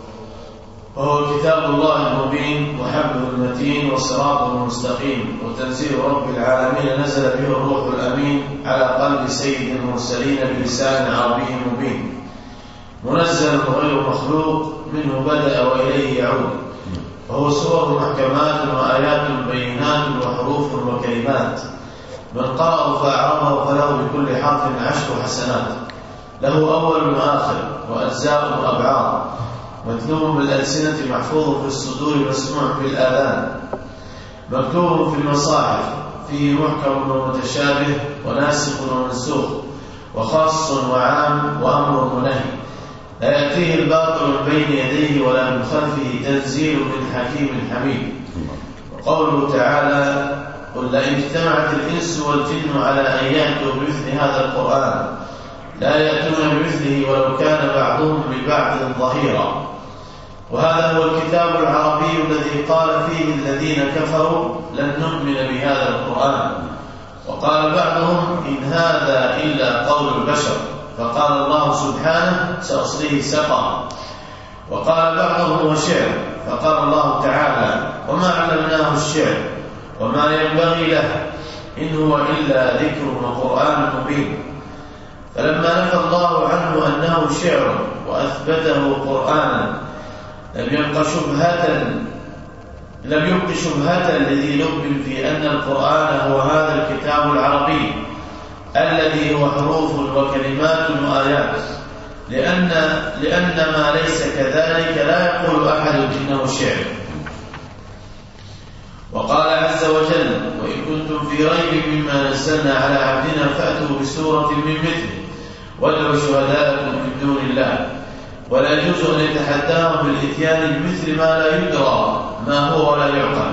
وهو كتاب الله المبين وحبل المتين وصراط المستقيم وتنزيل رب العالمين، نزل به الروح الأمين على قلب سيد المرسلين بلسان عربي مبين، منزل غير مخلوق، منه بدأ وإليه يعود. وهو سور محكمات وآيات بينات وحروف وكلمات، من قرأه فأعرضه فله بكل حرف عشر حسنات، له أول وآخر وأجزاء وأبعاد، مكتوب بالألسنة محفوظ في الصدور مسموع في الآذان، مكتوب في المصاحف، فيه محكم ومتشابه وناسخ ومنسوخ وخاص وعام وأمر منهي، لا يأتيه الباطل من بين يديه ولا من خلفه، تنزيل من حكيم حميد. وقوله تعالى قل لئن اجتمعت الإنس والجن على أن يأتوا بمثل هذا القرآن لا يأتون بمثله ولو كان بعضهم لبعض ظهيرا. وهذا هو الكتاب العربي الذي قال فيه الذين كفروا لن نؤمن بهذا القرآن، وقال بعضهم إن هذا إلا قول البشر، فقال الله سبحانه سأصليه سقر. وقال بعضهم هو شعر، فقال الله تعالى وما علمناه الشعر وما ينبغي له إن هو إلا ذكر وقرآن مبين. فلما نفى الله عنه أنه شعر وأثبته قرآنا لم يبق شبهة لم يبق شبهة الذي لب في أن القرآن هو هذا الكتاب العربي الذي هو حروف وكلمات وآيات، لأن لأن ما ليس كذلك لا يقول أحد إنه شعر. وقال عز وجل وإن كنتم في ريب مما نزلنا على عبدنا فأتوا بسورة من مثله وادعوا شهداءكم من دون الله، ولا يجوز أن يتحداهم بالإتيان بمثل ما لا يدرى ما هو ولا يعقل.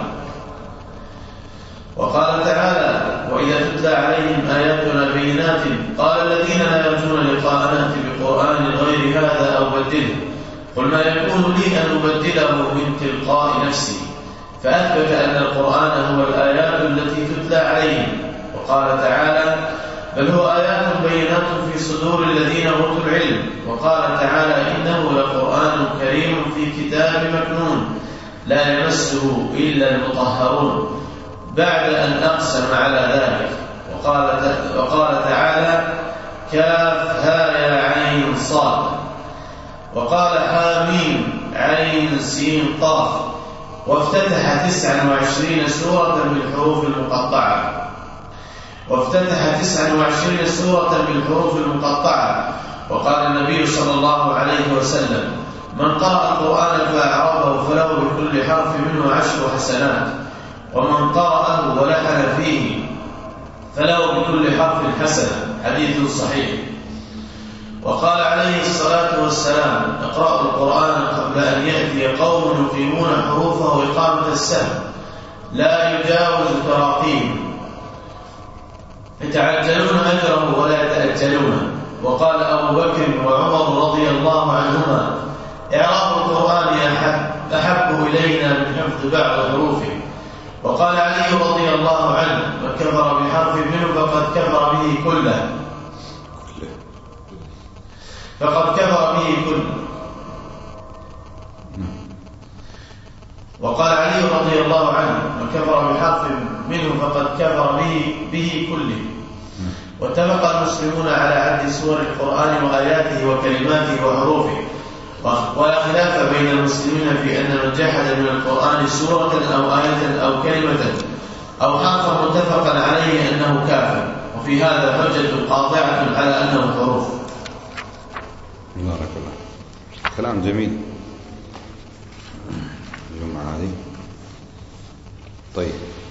وقال تعالى وإذا تتلى عليهم آياتنا بينات قال الذين لا يرجون لقاءنا بقرآن غير هذا أو بدله، قل ما يكون لي أن أبدله من تلقاء نفسي، فأثبت أن القرآن هو الآيات التي تتلى عليهم. وقال تعالى بل هو آيات بينات في صدور الذين أوتوا العلم. وقال تعالى إنه لقرآن كريم في كتاب مكنون لا يمسه إلا المطهرون، بعد أن أقسم على ذلك. وقال وقال تعالى كافها يا عين صاد. وقال حاميم عين سين قاف. وافتتح تسعا وعشرين سورة بالحروف المقطعة وافتتح تسعا وعشرين سورة بالحروف المقطعة. وقال النبي صلى الله عليه وسلم من قرأ القرآن فأعربه فله بكل حرف منه عشر حسنات، ومن قرأه ولحن فيه فله بكل حرف حسنة، حديث صحيح. وقال عليه الصلاة والسلام اقرأوا القرآن قبل أن يأتي قوم يقيمون حروفه إقامة السهم لا يجاوز التراقيم، يتعجلون أجره ولا يتأجلونه. وقال أبو بكر وعمر رضي الله عنهما إعراب القرآن أحب, أحب إلينا من حفظ بعض حروفه. وقال علي رضي الله عنه من كفر بحرف منه فقد كفر به كله فقد كفر به كله وقال علي رضي الله عنه من كفر بحرف منه فقد كفر به, به كله. واتفق المسلمون على عد سور القرآن وآياته وكلماته وحروفه، ولا خلاف بين المسلمين في أن من جحد من القرآن سورة أو آية أو كلمة أو حرفا متفقا عليه أنه كافر. وفي هذا حجة قاطعة على أنه حروف. بارك الله. كلام جميل الجمعة هذه. طيب،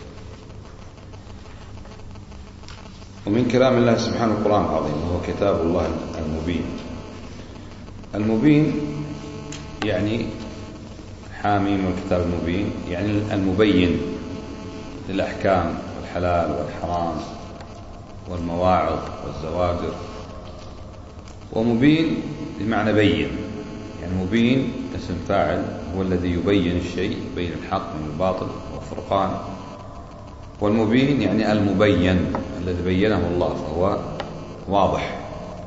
ومن كلام الله سبحانه القرآن العظيم وهو كتاب الله المبين. المبين يعني حاميم والكتاب المبين، يعني المبين للأحكام والحلال والحرام والمواعظ والزواجر. ومبين بمعنى بين، يعني مبين اسم فاعل هو الذي يبين الشيء، يبين الحق من الباطل والفرقان. والمبين يعني المبين الذي بينه الله فهو واضح.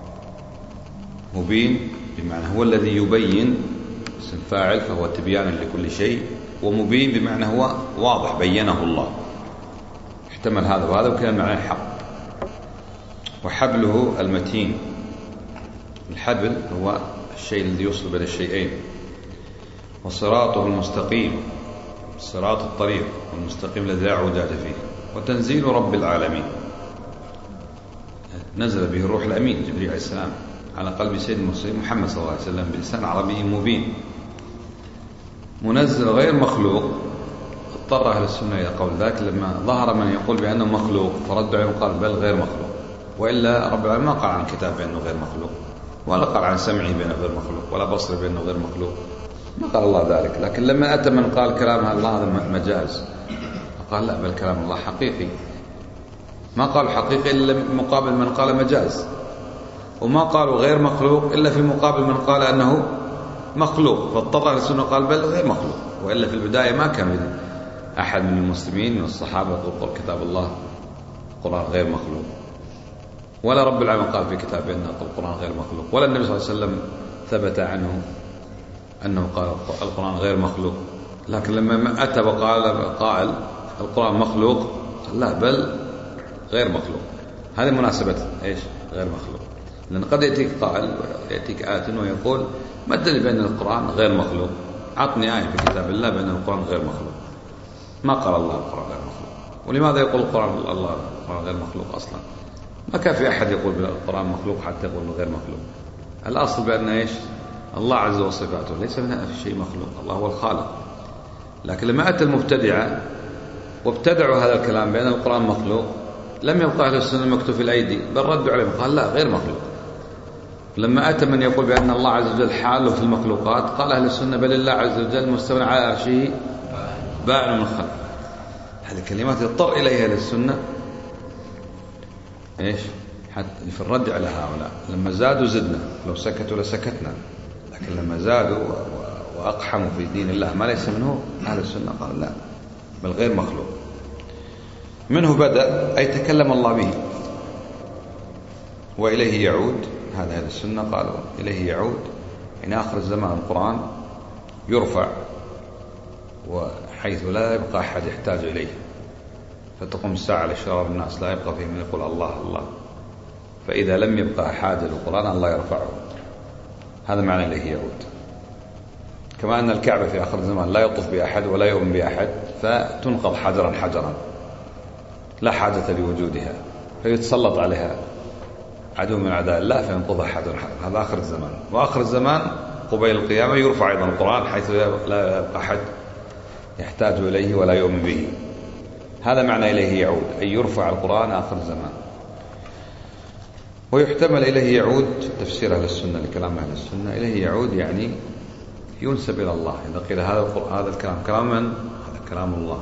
مبين بمعنى هو الذي يبين، اسم فاعل فهو تبيان لكل شيء. ومبين بمعنى هو واضح بينه الله، احتمل هذا وهذا وكان معنى الحق. وحبله المتين، الحبل هو الشيء الذي يوصل بين الشيئين. وصراطه المستقيم، صراط الطريق المستقيم الذي لا اعوجاج فيه. وتنزيل رب العالمين، نزل به الروح الأمين جبريل عليه السلام على قلب سيد المرسلين محمد صلى الله عليه وسلم بلسان عربي مبين. منزل غير مخلوق، اضطر أهل السنة إلى قول ذلك لما ظهر من يقول بأنه مخلوق فرد عليهم قال بل غير مخلوق. وإلا رب العالمين ما قال عن كتاب بأنه غير مخلوق، ولا قال عن سمعه بأنه غير مخلوق، ولا بصره بأنه غير مخلوق، ما قال الله ذلك. لكن لما أتى من قال كلام الله هذا مجاز، قال لا بل كلام الله حقيقي. ما قالوا حقيقي إلا مقابل من قال مجاز، وما قالوا غير مخلوق إلا في مقابل من قال أنه مخلوق. فاضطر أهل السنة قال بل غير مخلوق. وإلا في البداية ما كان أحد من المسلمين من الصحابة يقول كتاب الله القرآن غير مخلوق، ولا رب العالمين قال في كتابه أن القرآن غير مخلوق، ولا النبي صلى الله عليه وسلم ثبت عنه أنه قال القرآن غير مخلوق. لكن لما أتى وقال قائل القرآن مخلوق قال لا بل غير مخلوق. هذه مناسبة إيش غير مخلوق؟ لأن قد يأتيك قائل يأتيك آية ويقول ما الدليل بأن القرآن غير مخلوق؟ عطني آية في كتاب الله بأن القرآن غير مخلوق. ما قال الله القرآن غير مخلوق. ولماذا يقول القرآن الله القرآن غير مخلوق أصلا؟ ما كان في أحد يقول بالقرآن مخلوق حتى يقول غير مخلوق. الأصل بأن إيش الله عز وصفاته ليس منها في شيء مخلوق، الله هو الخالق. لكن لما أتى المبتدعة وابتدعوا هذا الكلام بأن القرآن مخلوق لم يبقى أهل السنة مكتوب في الأيدي، بل ردوا عليهم قال لا غير مخلوق. لما أتى من يقول بأن الله عز وجل حاله في المخلوقات قال أهل السنة بل الله عز وجل مستوى على عرشه بائن من خلق. هذه كلمات يضطر إليها أهل السنة إيش حتى في الرد على هؤلاء. لما زادوا زدنا، لو سكتوا لسكتنا، لكن لما زادوا وأقحموا في دين الله ما ليس منه أهل السنة قال لا بل غير مخلوق. منه بدأ أي تكلم الله به وإليه يعود. هذا أهل السنة قالوا إليه يعود، يعني آخر الزمان القرآن يرفع وحيث لا يبقى أحد يحتاج إليه، فتقوم الساعة لشرار الناس لا يبقى فيه من يقول الله الله، فإذا لم يبقى حاجة للقرآن الله يرفعه. هذا معنى إليه يعود. كما أن الكعبة في آخر الزمان لا يطوف بأحد ولا يؤمن بأحد، فتنقض حجرا حجرا لا حاجة لوجودها، فيتسلط عليها عدو من أعداء الله فينقضها حجرا حجرا. هذا آخر الزمان. وآخر الزمان قبيل القيامة يرفع أيضا القرآن حيث لا يبقى أحد يحتاج إليه ولا يؤمن به. هذا معنى إليه يعود، أي يرفع القرآن آخر الزمان. ويحتمل إليه يعود تفسير أهل السنة لكلام أهل السنة، إليه يعود يعني ينسب إلى الله. إذا قيل هذا القرآن هذا الكلام كلام من؟ هذا كلام الله،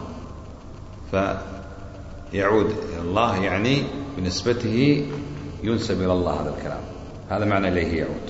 فيعود إلى الله يعني بنسبته ينسب إلى الله هذا الكلام. هذا معنى إليه يعود.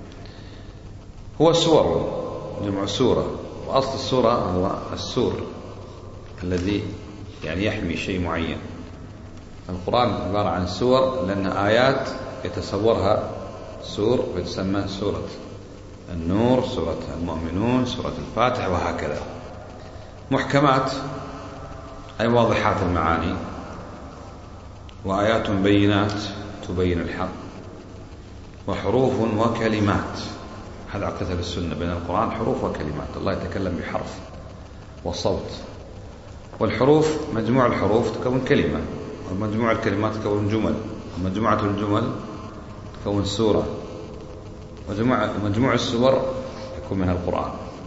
هو سور، جمع سورة، وأصل السورة هو السور الذي يعني يحمي شيء معين. القرآن عبارة عن سور لأن آيات يتصورها سور وتسمى سورة النور، سورة المؤمنون، سورة الفاتح، وهكذا. محكمات أي واضحات المعاني، وآيات بينات تبين الحق، وحروف وكلمات. هذا عقيدة السنة بين القرآن حروف وكلمات، الله يتكلم بحرف وصوت. والحروف مجموع الحروف تكون كلمة، ومجموع الكلمات تكون جمل. مجموعة الجمل تكون سورة، وجموع مجموع السور يكون منها القرآن.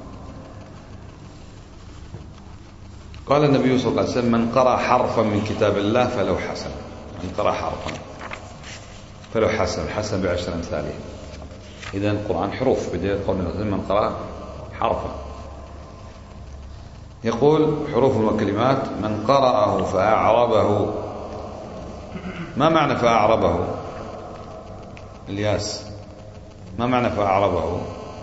قال النبي صلى الله عليه وسلم: من قرأ حرفا من كتاب الله فله حسن. من قرأ حرفا فله حسن، حسن بعشر أمثاله. إذا القرآن حروف، بداية قول من قرأ حرفا. يقول: حروف وكلمات. من قرأه فأعربه. ما معنى فأعربه؟ الياس، ما معنى فأعربه؟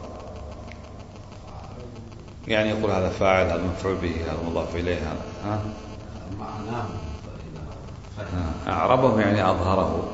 يعني يقول هذا فاعل، هذا مفعول به، هذا مضاف إليه، هذا ها؟ معناه أعربه يعني أظهره،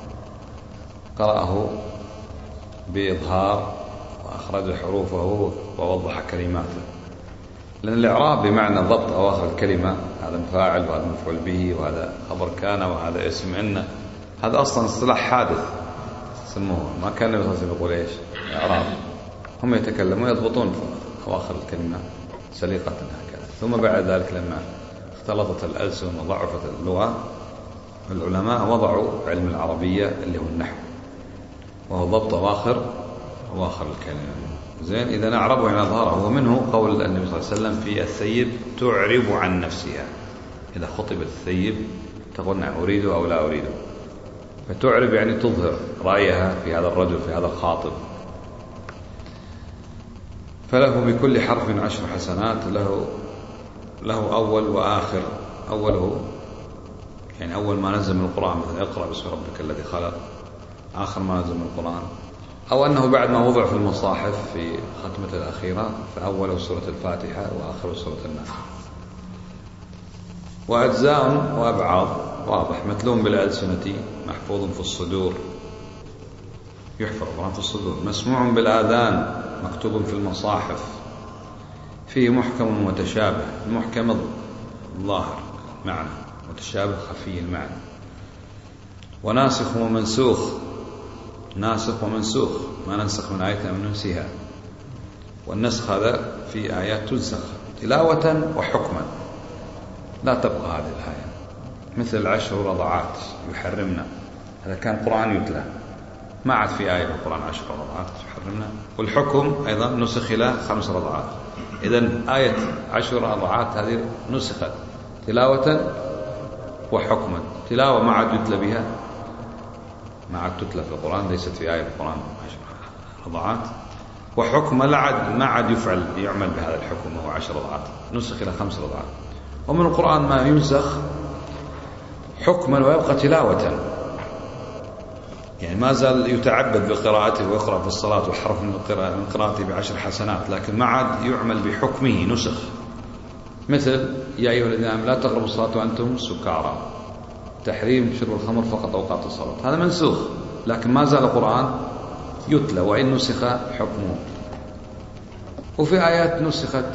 قرأه بإظهار وأخرج حروفه ووضح كلماته. لأن الإعراب بمعنى ضبط أواخر الكلمة، هذا فاعل وهذا مفعول به وهذا خبر كان وهذا اسم إن، هذا أصلا اصطلاح حادث سموه، ما كان النبي صلى الله عليه وسلم يقول إيش إعراب. هم يتكلمون يضبطون في أواخر الكلمة سليقة هكذا. ثم بعد ذلك لما اختلطت الألسن وضعفت اللغة، العلماء وضعوا علم العربية اللي هو النحو، وهو ضبط أواخر أواخر الكلمة. زين. إذا أعربه يعني أظهره. ومنه قول النبي صلى الله عليه وسلم في الثيب: تعرب عن نفسها. إذا خطب الثيب تقول نعم أريد أو لا أريد، فتعرب يعني تظهر رأيها في هذا الرجل، في هذا الخاطب. فله بكل حرف عشر حسنات، له له أول وآخر. أوله يعني أول ما نزل من القرآن، مثلا اقرأ باسم ربك الذي خلق. آخر ما نزل من القرآن، أو أنه بعد ما وضع في المصاحف في ختمة الأخيرة، فأوله سورة الفاتحة وآخره سورة الناس. وأجزاء وأبعاض واضح، متلون بالألسنة، محفوظ في الصدور، يحفظ القرآن في الصدور، مسموع بالآذان، مكتوب في المصاحف، فيه محكم ومتشابه. المحكم الظاهر معنى، متشابه خفي المعنى. وناسخ ومنسوخ، ناسخ ومنسوخ، ما ننسخ من آية أو ننسيها. والنسخ هذا في آيات تنسخ تلاوة وحكما، لا تبقى هذه الآية، مثل العشر رضعات يحرمنا، هذا كان قرآن يتلى، ما عاد في آية في القرآن عشر رضعات يحرمنا. والحكم أيضا نسخ إلى خمس رضعات. إذن آية عشر رضعات هذه نسخت تلاوة وحكما. تلاوة ما عاد يتلى بها، ما عاد تتلى في القرآن، ليست في آية في القرآن عشر رضعات. وحكم لا عاد ما عاد يفعل يعمل بهذا الحكم، وهو عشر رضعات، نسخ إلى خمس رضعات. ومن القرآن ما ينسخ حكما ويبقى تلاوة، يعني ما زال يتعبد بقراءته ويقرأ في الصلاة وحرف من قراءته بعشر حسنات، لكن ما عاد يعمل بحكمه، نسخ. مثل يا أيها الذين آمنوا لا تقربوا الصلاة وأنتم سكارى، تحريم شرب الخمر فقط أوقات الصلاة، هذا منسوخ، لكن ما زال القرآن يتلى وإن نسخ حكمه. وفي آيات نسخت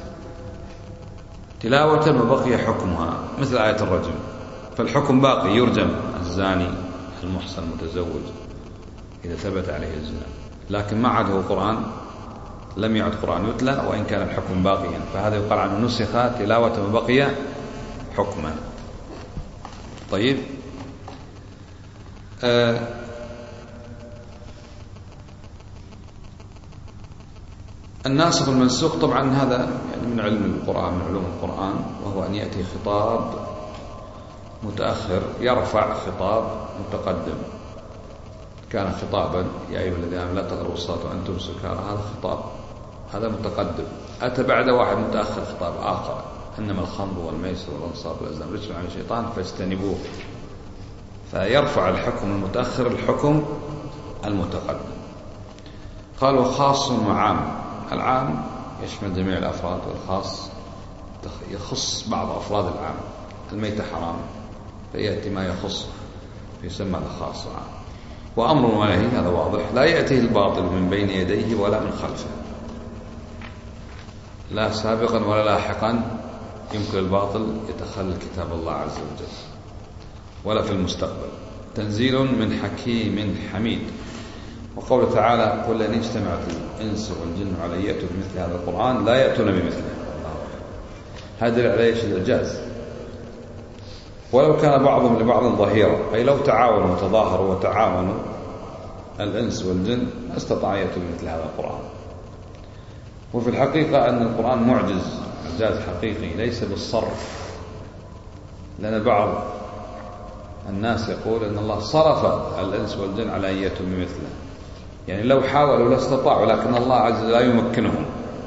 تلاوة وبقي حكمها، مثل آية الرجم، فالحكم باقي، يرجم الزاني المحصن المتزوج إذا ثبت عليه الزنا، لكن ما عاد هو قرآن، لم يعد قرآن يتلى وإن كان الحكم باقيا، فهذا يقال عنه نسخ تلاوة وبقي حكما. طيب. آه الناسخ والمنسوخ طبعا هذا يعني من علم القرآن، من علوم القرآن، وهو أن يأتي خطاب متأخر يرفع خطاب متقدم. كان خطابا يا أيها الذين آمنوا لا تقربوا الصلاة وأنتم سكارى، هذا خطاب، هذا متقدم. أتى بعد واحد متأخر خطاب آخر، إنما الخمر والميسر والأنصاب والأزلام رجس عن الشيطان فاجتنبوه. فيرفع الحكم المتأخر الحكم المتقدم. قال وخاص وعام. العام يشمل جميع الأفراد، والخاص يخص بعض أفراد العام. الميتة حرام فيأتي ما يخص يسمى الخاص وعام. وأمر ونهي هذا واضح، لا يأتيه الباطل من بين يديه ولا من خلفه، لا سابقا ولا لاحقا يمكن الباطل يتخلل كتاب الله عز وجل، ولا في المستقبل. تنزيل من حكيم حميد. وقوله تعالى قل لن اجتمعت الإنس والجن على أن يأتوا بمثل هذا القرآن لا يأتون بمثله. هذا على ايش؟ الإعجاز. ولو كان بعضهم لبعض ظهيرا، أي لو تعاونوا وتظاهروا وتعاونوا الإنس والجن ما استطاع يأتوا بمثل هذا القرآن. وفي الحقيقة أن القرآن معجز، إعجاز حقيقي ليس بالصرف، لأن بعض الناس يقول أن الله صرف الإنس والجن على أن يأتوا بمثله، يعني لو حاولوا لا استطاعوا، لكن الله عز وجل لا يمكنهم.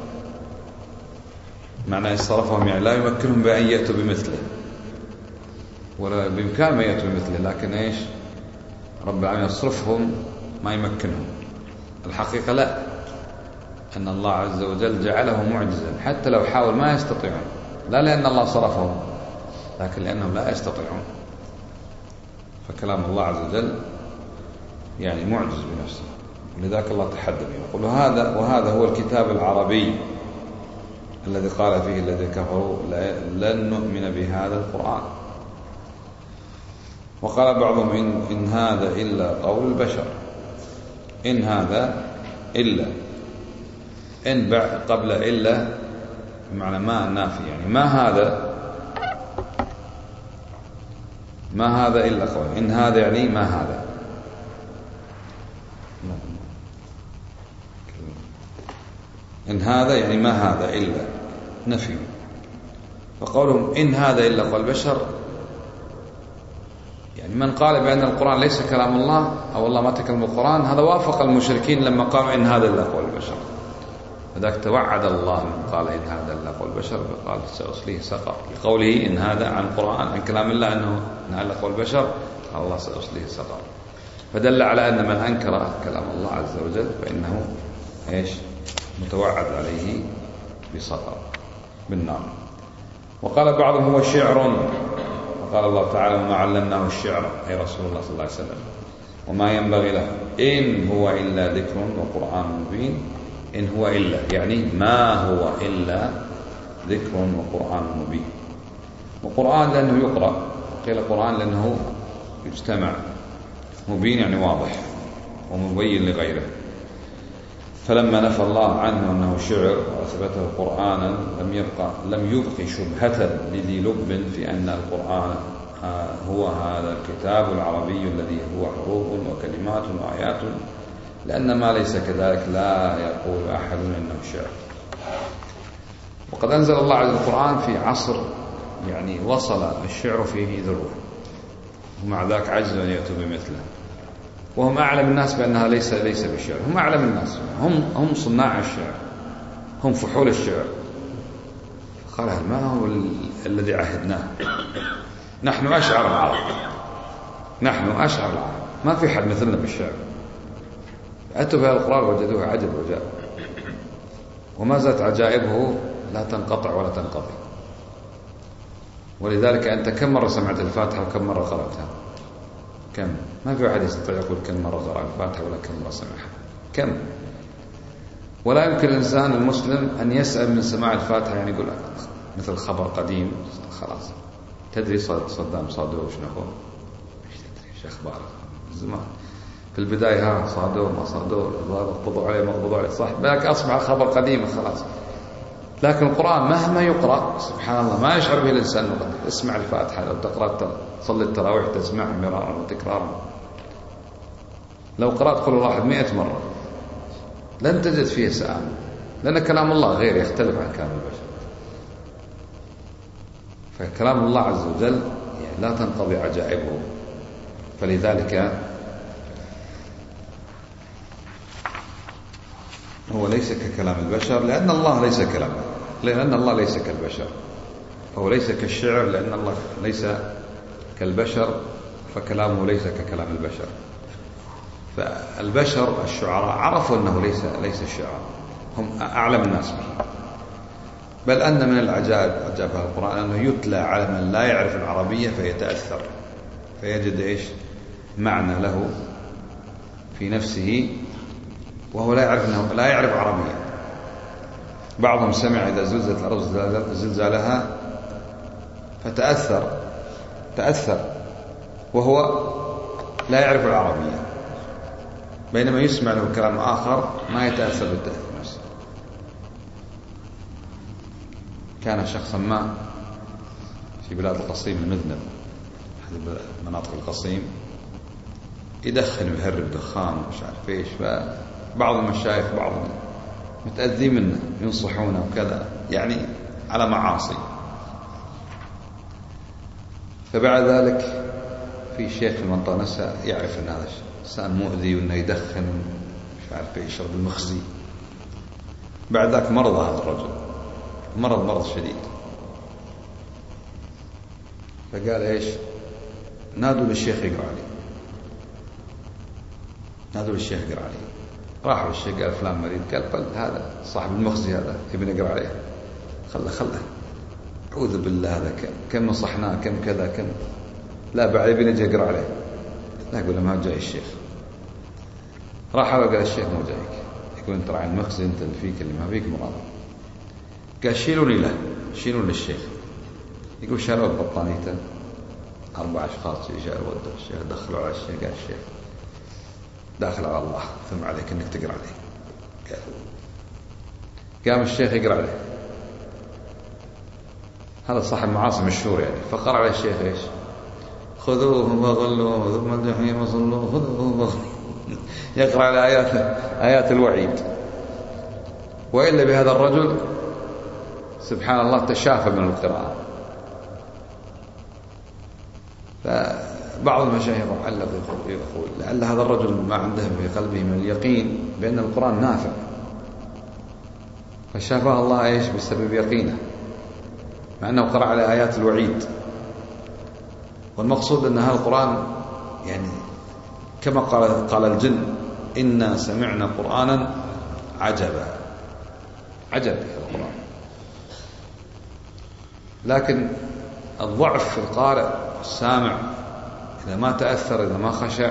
معنى صرفهم يعني لا يمكنهم بأن يأتوا بمثله، ولا بإمكان ما يأتوا بمثله، لكن إيش رب العالمين يصرفهم ما يمكنهم. الحقيقة لا، أن الله عز وجل جعله معجزا حتى لو حاول ما يستطيعون، لا لأن الله صرفهم، لكن لأنهم لا يستطيعون. فكلام الله عز وجل يعني معجز بنفسه، ولذلك الله تحدى به يقول هذا وهذا هو الكتاب العربي الذي قال فيه الذين كفروا لن نؤمن بهذا القرآن. وقال بعضهم إن, إن هذا إلا قول البشر. إن هذا إلا، إن قبل إلا بمعنى ما النافي، يعني ما هذا ما هذا إلا قول. إن هذا يعني ما هذا، إن هذا يعني ما هذا إلا نفي. فقولهم إن هذا إلا قول البشر، يعني من قال بأن القرآن ليس كلام الله أو الله ما تكلم القرآن، هذا وافق المشركين لما قالوا إن هذا إلا قول البشر. فذاك توعد الله من قال إن هذا إلا قول البشر فقال سأصليه سقر، لقوله إن هذا عن القرآن عن كلام الله أنه إن هذا قول البشر، قال الله سأصليه سقر. فدل على أن من أنكر كلام الله عز وجل فإنه إيش متوعد عليه بسقر بالنار. وقال بعضهم هو شعر، وقال الله تعالى وما علمناه الشعر، أي رسول الله صلى الله عليه وسلم، وما ينبغي له، إن هو إلا ذكر وقرآن مبين. إن هو إلا يعني ما هو إلا ذكر وقرآن مبين. وقرآن لأنه يقرأ، وقيل قرآن لأنه يجتمع، مبين يعني واضح ومبين لغيره. فلما نفى الله عنه أنه شعر وأثبته قرآنا لم يبقى لم يبق شبهة لذي لب في أن القرآن هو هذا الكتاب العربي الذي هو حروف وكلمات وآيات، لأن ما ليس كذلك لا يقول أحد إنه شعر. وقد أنزل الله عز وجل القرآن في عصر يعني وصل الشعر فيه ذروة، ومع ذاك عجزوا أن يأتوا بمثله، وهم أعلم الناس بأنها ليس ليس بالشعر. هم أعلم الناس، هم هم صناع الشعر، هم فحول الشعر. قال ما هو الذي عهدناه؟ نحن أشعر العرب، نحن أشعر العرب، ما في حد مثلنا بالشعر. أتوا بهذا القرآن وجدوه عجب وجاء، وما زالت عجائبه لا تنقطع ولا تنقضي. ولذلك أنت كم مرة سمعت الفاتحة وكم مرة قرأتها؟ كم؟ ما في أحد يستطيع يقول كم مرة قرأ الفاتحة ولا كم مرة سمعها، كم؟ ولا يمكن الإنسان المسلم أن يسأل من سماع الفاتحة يعني يقول مثل خبر قديم خلاص. تدري صدام صادوه شنو هو؟ ايش تدري ايش أخباره؟ زمان في البداية ها صادوه ما صادوه، قبضوا عليه ما قبضوا عليه، صح بالك أصبح خبر قديم خلاص. لكن القرآن مهما يقرأ سبحان الله ما يشعر به الإنسان وقد اسمع الفاتحة. لو تقرأ تصلي التراويح تسمعها مرارا وتكرارا، لو قرأت قل الله أحد مئة مرة لن تجد فيه سآمة، لأن كلام الله غير يختلف عن كلام البشر. فكلام الله عز وجل يعني لا تنقضي عجائبه. فلذلك هو ليس ككلام البشر، لأن الله ليس كلام، لأن الله ليس كالبشر. هو ليس كالشعر لأن الله ليس كالبشر، فكلامه ليس ككلام البشر. فالبشر الشعراء عرفوا أنه ليس ليس الشعر، هم أعلم الناس به. بل أن من العجائب عجائب القرآن أنه يتلى على من لا يعرف العربية فيتأثر، فيجد إيش معنى له في نفسه وهو لا يعرف أنه لا يعرف عربية. بعضهم سمع إذا زلزلت الأرض زلزالها فتأثر تأثر وهو لا يعرف العربية، بينما يسمع له كلام آخر ما يتأثر بالتأثير نفسه. كان شخصا ما في بلاد القصيم المذنب هذه مناطق القصيم يدخن ويهرب دخان ومش عارف ايش. فبعض المشايخ بعض متأذي منه ينصحونه وكذا، يعني على معاصي. فبعد ذلك في شيخ في المنطقة نفسها يعرف أن هذا إنسان مؤذي وأنه يدخن مش عارف يشرب المخزي. بعد ذلك مرض هذا الرجل، مرض مرض شديد. فقال إيش؟ نادوا للشيخ يقرأ عليه، نادوا للشيخ يقرأ عليه. راحوا للشيخ قال فلان مريض. قال قل هذا صاحب المخزي هذا يبي نقرأ عليه، خله خله أعوذ بالله هذا كم نصحناه كم كذا كم، لا بعد يبي نجي أقرأ عليه. لا يقول ما جاي الشيخ. راح قال الشيخ مو جايك، يقول انت راعي المخزي، انت اللي فيك اللي ما فيك مرض. قال شيلوني له، شيلوني للشيخ. يقول شالوا بطانيته أربع أشخاص شالوا ودوا الشيخ، دخلوا على الشيخ. قال الشيخ داخل على الله ثم عليك انك تقرأ عليه. قال قام الشيخ يقرأ عليه. هذا صاحب معاصي مشهور يعني. فقرأ على الشيخ ايش؟ خذوه فغلوه ثم الجحيم صلوه خذوه فغلوه. يقرأ على آيات آيات الوعيد. وإلا بهذا الرجل سبحان الله تشافى من القراءة. فبعض المشايخ علق يقول لعل هذا الرجل ما عنده في قلبه من اليقين بأن القرآن نافع، فشافاه الله ايش؟ بسبب يقينه، مع أنه قرأ على آيات الوعيد. والمقصود أن هذا القرآن يعني كما قال قال الجن إنا سمعنا قرآنا عجبا. عجب هذا القرآن. لكن الضعف في القارئ السامع إذا ما تأثر، إذا ما خشع،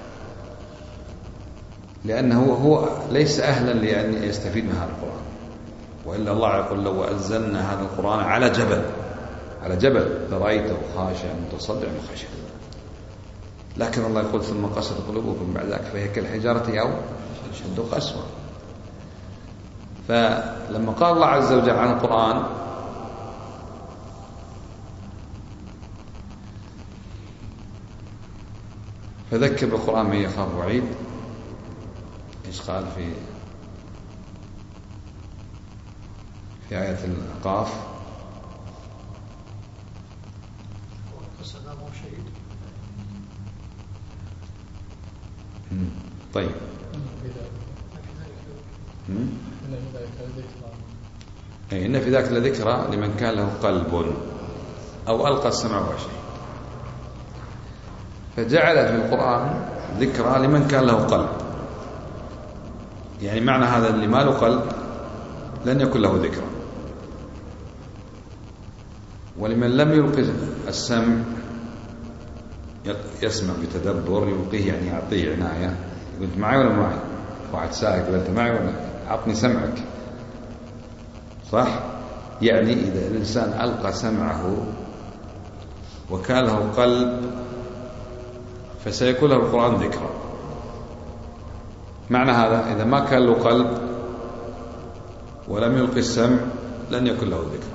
لأنه هو ليس أهلا لأن يستفيد من هذا القرآن. وإلا الله يقول لو أنزلنا هذا القرآن على جبل على جبل لرأيته خاشعا متصدعا من خشية الله. لكن الله يقول ثم قست قلوبكم بعد ذلك فهي كالحجارة أو أشد قسوة. فلما قال الله عز وجل عن القرآن فذكر بالقرآن من يخاف وعيد، ايش قال في في آية الأحقاف؟ طيب أي إن في ذاك لذكرى لمن كان له قلب أو ألقى السمع وهو شهيد. فجعل في القرآن ذكرى لمن كان له قلب، يعني معنى هذا اللي ما له قلب لن يكون له ذكرى. ولمن لم يلقي السمع يسمع بتدبر، يلقيه يعني يعطيه عناية. قلت معي ولا معي؟ واحد سائق قال أنت معي ولا؟ عطني سمعك، صح؟ يعني إذا الإنسان ألقى سمعه وكان له قلب فسيكون له القرآن ذكرى. معنى هذا إذا ما كان له قلب ولم يلقي السمع لن يكون له ذكرى.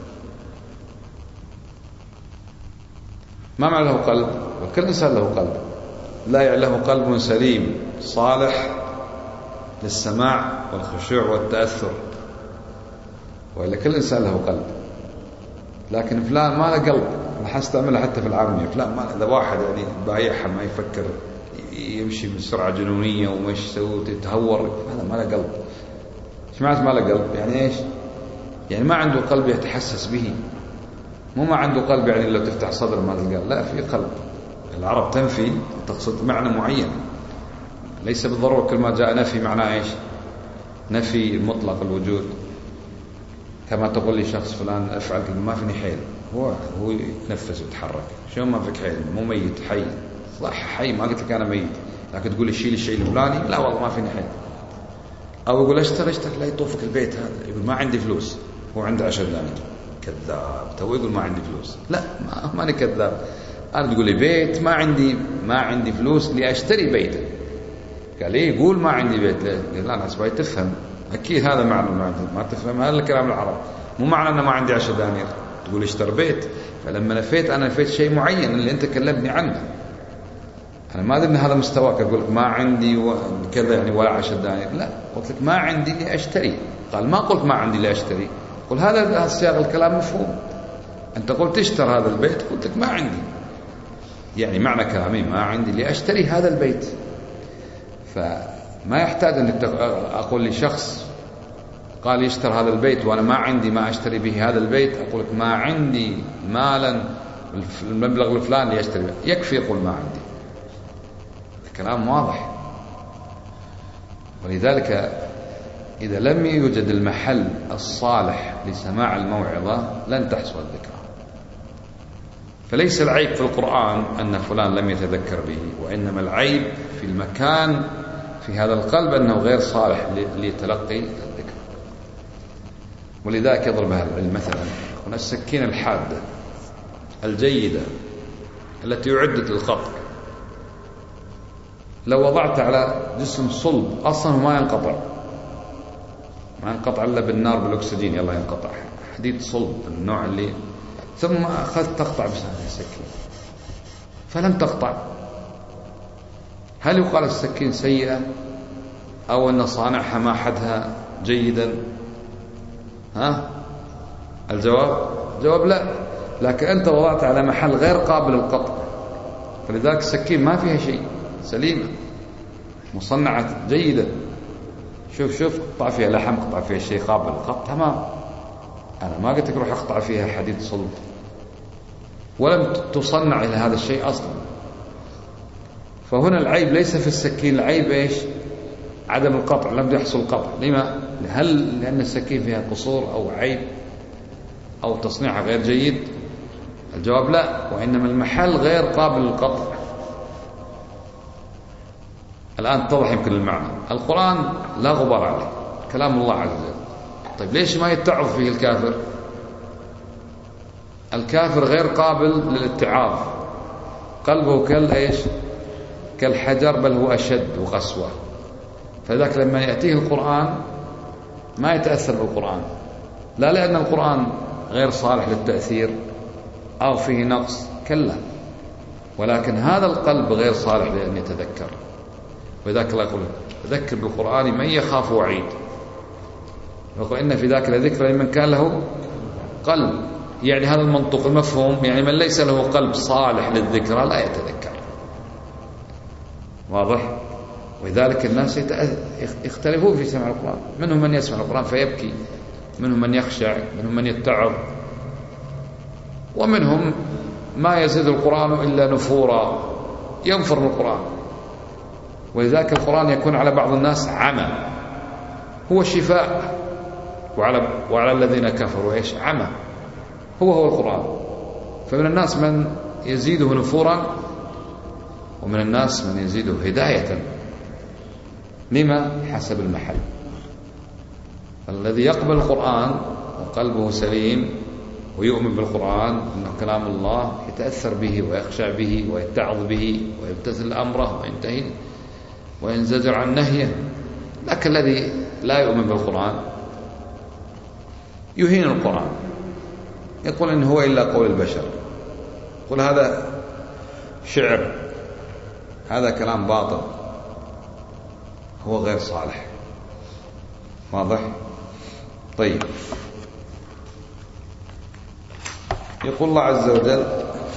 ما معنى له قلب؟ وكل إنسان له قلب، لا له قلب سليم صالح للسماع والخشوع والتأثر، وإلا كل إنسان له قلب. لكن فلان ما له قلب، نستعملها حتى في العامية، فلان ما له. إذا واحد يعني بايعها ما يفكر، يمشي بسرعة جنونية وما يسوي وتتهور، هذا ما له قلب. ايش معنى ما له قلب؟ يعني ايش؟ يعني ما عنده قلب يتحسس به. مو ما عنده قلب يعني لو تفتح صدر ما تلقى، لا، في قلب. العرب تنفي تقصد معنى معين، ليس بالضرورة كل ما جاء نفي معناه ايش؟ نفي مطلق الوجود. كما تقول لي شخص فلان افعل كذا، ما فيني حيل، هو هو يتنفس ويتحرك. شو ما فيك حيل؟ مو ميت، حي. صح حي، ما قلت لك انا ميت، لكن تقول لي شيل الشيء الفلاني، لا والله ما فيني حيل. او يقول اشتري اشتري لا يطوفك البيت هذا، يقول ما عندي فلوس، هو عنده عشر دنانير. كذاب، تو يقول ما عندي فلوس. لا، ما ماني كذاب. انا تقول لي بيت، ما عندي ما عندي فلوس لاشتري بيته. قال لي يقول ما عندي بيت. قال لا، الناس باي تفهم، اكيد هذا معنى ما, ما تفهم، هذا الكلام العرب. مو معنى انه ما عندي عشر دنانير تقول اشتر بيت. فلما نفيت أنا نفيت شيء معين اللي أنت كلمني عنه. أنا ما أدري أن هذا مستواك، أقول لك ما عندي وكذا يعني ولا عشداني، لا، قلت لك ما عندي لأشتري. قال ما قلت ما عندي لأشتري، قل هذا سياق الكلام مفهوم. أنت قلت اشتري هذا البيت، قلت لك ما عندي، يعني معنى كلامي ما عندي لأشتري هذا البيت. فما يحتاج أن أقول لشخص قال يشتري هذا البيت وأنا ما عندي ما أشتري به هذا البيت، أقول لك ما عندي مالا المبلغ الفلاني ليشتري به، يكفي يقول ما عندي. الكلام واضح. ولذلك إذا لم يوجد المحل الصالح لسماع الموعظة لن تحصل الذكرى. فليس العيب في القرآن أن فلان لم يتذكر به، وإنما العيب في المكان في هذا القلب أنه غير صالح لتلقي الذكر. ولذلك يضرب أهل العلم مثلا هنا السكينة الحادة الجيدة التي أعدت للقطع، لو وضعت على جسم صلب أصلا ما ينقطع، ما ينقطع إلا بالنار بالأكسجين، يلا ينقطع، حديد صلب النوع اللي، ثم أخذت تقطع بهذه السكين فلم تقطع، هل يقال السكين سيئة أو أن صانعها ما حدها جيدا؟ ها الجواب جواب لا. لكن أنت وضعت على محل غير قابل للقطع، فلذلك السكين ما فيها شيء، سليمة مصنعة جيدة. شوف شوف قطع فيها لحم، قطع فيها شيء قابل للقطع، تمام. أنا ما قلت لك روح اقطع فيها حديد صلب، ولم تصنع إلى هذا الشيء أصلا. فهنا العيب ليس في السكين، العيب إيش؟ عدم القطع، لم يحصل القطع. لما؟ هل لأن السكين فيها قصور أو عيب أو تصنيعها غير جيد؟ الجواب لا، وإنما المحل غير قابل للقطع. الآن تضح يمكن المعنى. القرآن لا غبار عليه، كلام الله عز وجل. طيب ليش ما يتعظ فيه الكافر؟ الكافر غير قابل للاتعاظ، قلبه كال ايش؟ كالحجر، بل هو أشد وقسوة. فذلك لما يأتيه القرآن ما يتأثر بالقرآن، لا لأن القرآن غير صالح للتأثير أو فيه نقص، كلا، ولكن هذا القلب غير صالح لأن يتذكر. وذلك الله يقول ذكر بالقرآن من يخاف وعيد، ويقول إن في ذاك لذكرى لمن كان له قلب. يعني هذا المنطق المفهوم، يعني من ليس له قلب صالح للذكرى لا يتذكر. واضح؟ ولذلك الناس يختلفون في سماع القرآن، منهم من يسمع القرآن فيبكي، منهم من يخشع، منهم من يتعظ، ومنهم ما يزيد القرآن إلا نفورا، ينفر من القرآن. ولذلك القرآن يكون على بعض الناس عمى، هو شفاء، وعلى, وعلى الذين كفروا إيش؟ عمى، هو هو القرآن. فمن الناس من يزيده نفورا، ومن الناس من يزيده هداية، لما؟ حسب المحل. الذي يقبل القرآن وقلبه سليم ويؤمن بالقرآن أنه كلام الله يتأثر به ويخشع به ويتعظ به ويمتثل أمره وينتهي وينزجر عن نهيه. لكن الذي لا يؤمن بالقرآن يهين القرآن، يقول إن هو إلا قول البشر، يقول هذا شعر، هذا كلام باطل، هو غير صالح. واضح؟ طيب، يقول الله عز وجل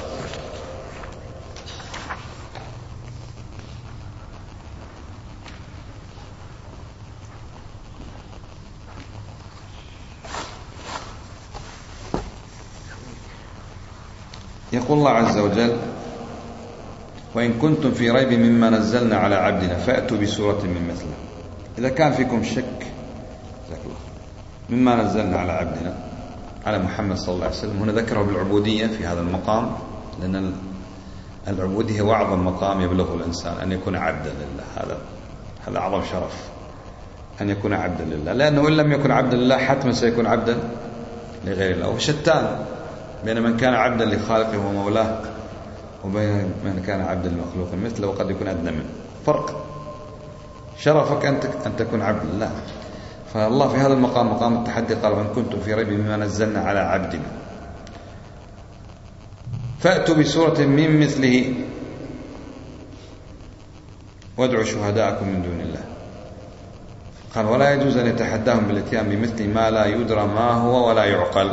يقول الله عز وجل وإن كنتم في ريب مما نزلنا على عبدنا فأتوا بسورة من مثله. إذا كان فيكم شك مما نزلنا على عبدنا على محمد صلى الله عليه وسلم، هنا ذكره بالعبودية في هذا المقام، لأن العبودية هو أعظم مقام يبلغه الإنسان، أن يكون عبدا لله. هذا هذا أعظم شرف، أن يكون عبدا لله، لأنه إن لم يكن عبدا لله حتما سيكون عبدا لغير الله. وشتان بين من كان عبدا لخالقه ومولاه وبين من كان عبدا لمخلوق مثله، وقد يكون أدنى منه. فرق. شرفك أن أن تكون عبد لله. فالله في هذا المقام، مقام التحدي، قال وإن كنتم في ريب مما نزلنا على عبدنا. فأتوا بسورة من مثله وادعوا شهداءكم من دون الله. قال ولا يجوز أن يتحداهم بالاتيان بمثل ما لا يدرى ما هو ولا يعقل.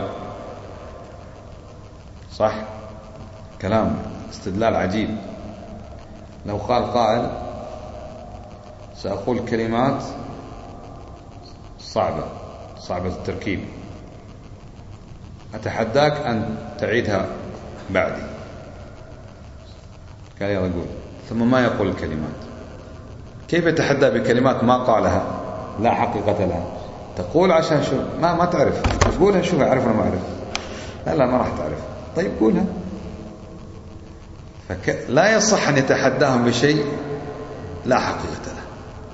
صح، كلام استدلال عجيب. لو قال قائل سأقول كلمات صعبة صعبة التركيب، أتحداك أن تعيدها بعدي. قال يلا قول، ثم ما يقول الكلمات. كيف يتحدى بكلمات ما قالها لا حقيقة لها؟ تقول عشان شو ما ما تعرف تقولها، شو أعرف أنا ما أعرف؟ لا لا ما راح تعرف. طيب قولها. فك... لا يصح أن يتحداهم بشيء لا حقيقة له.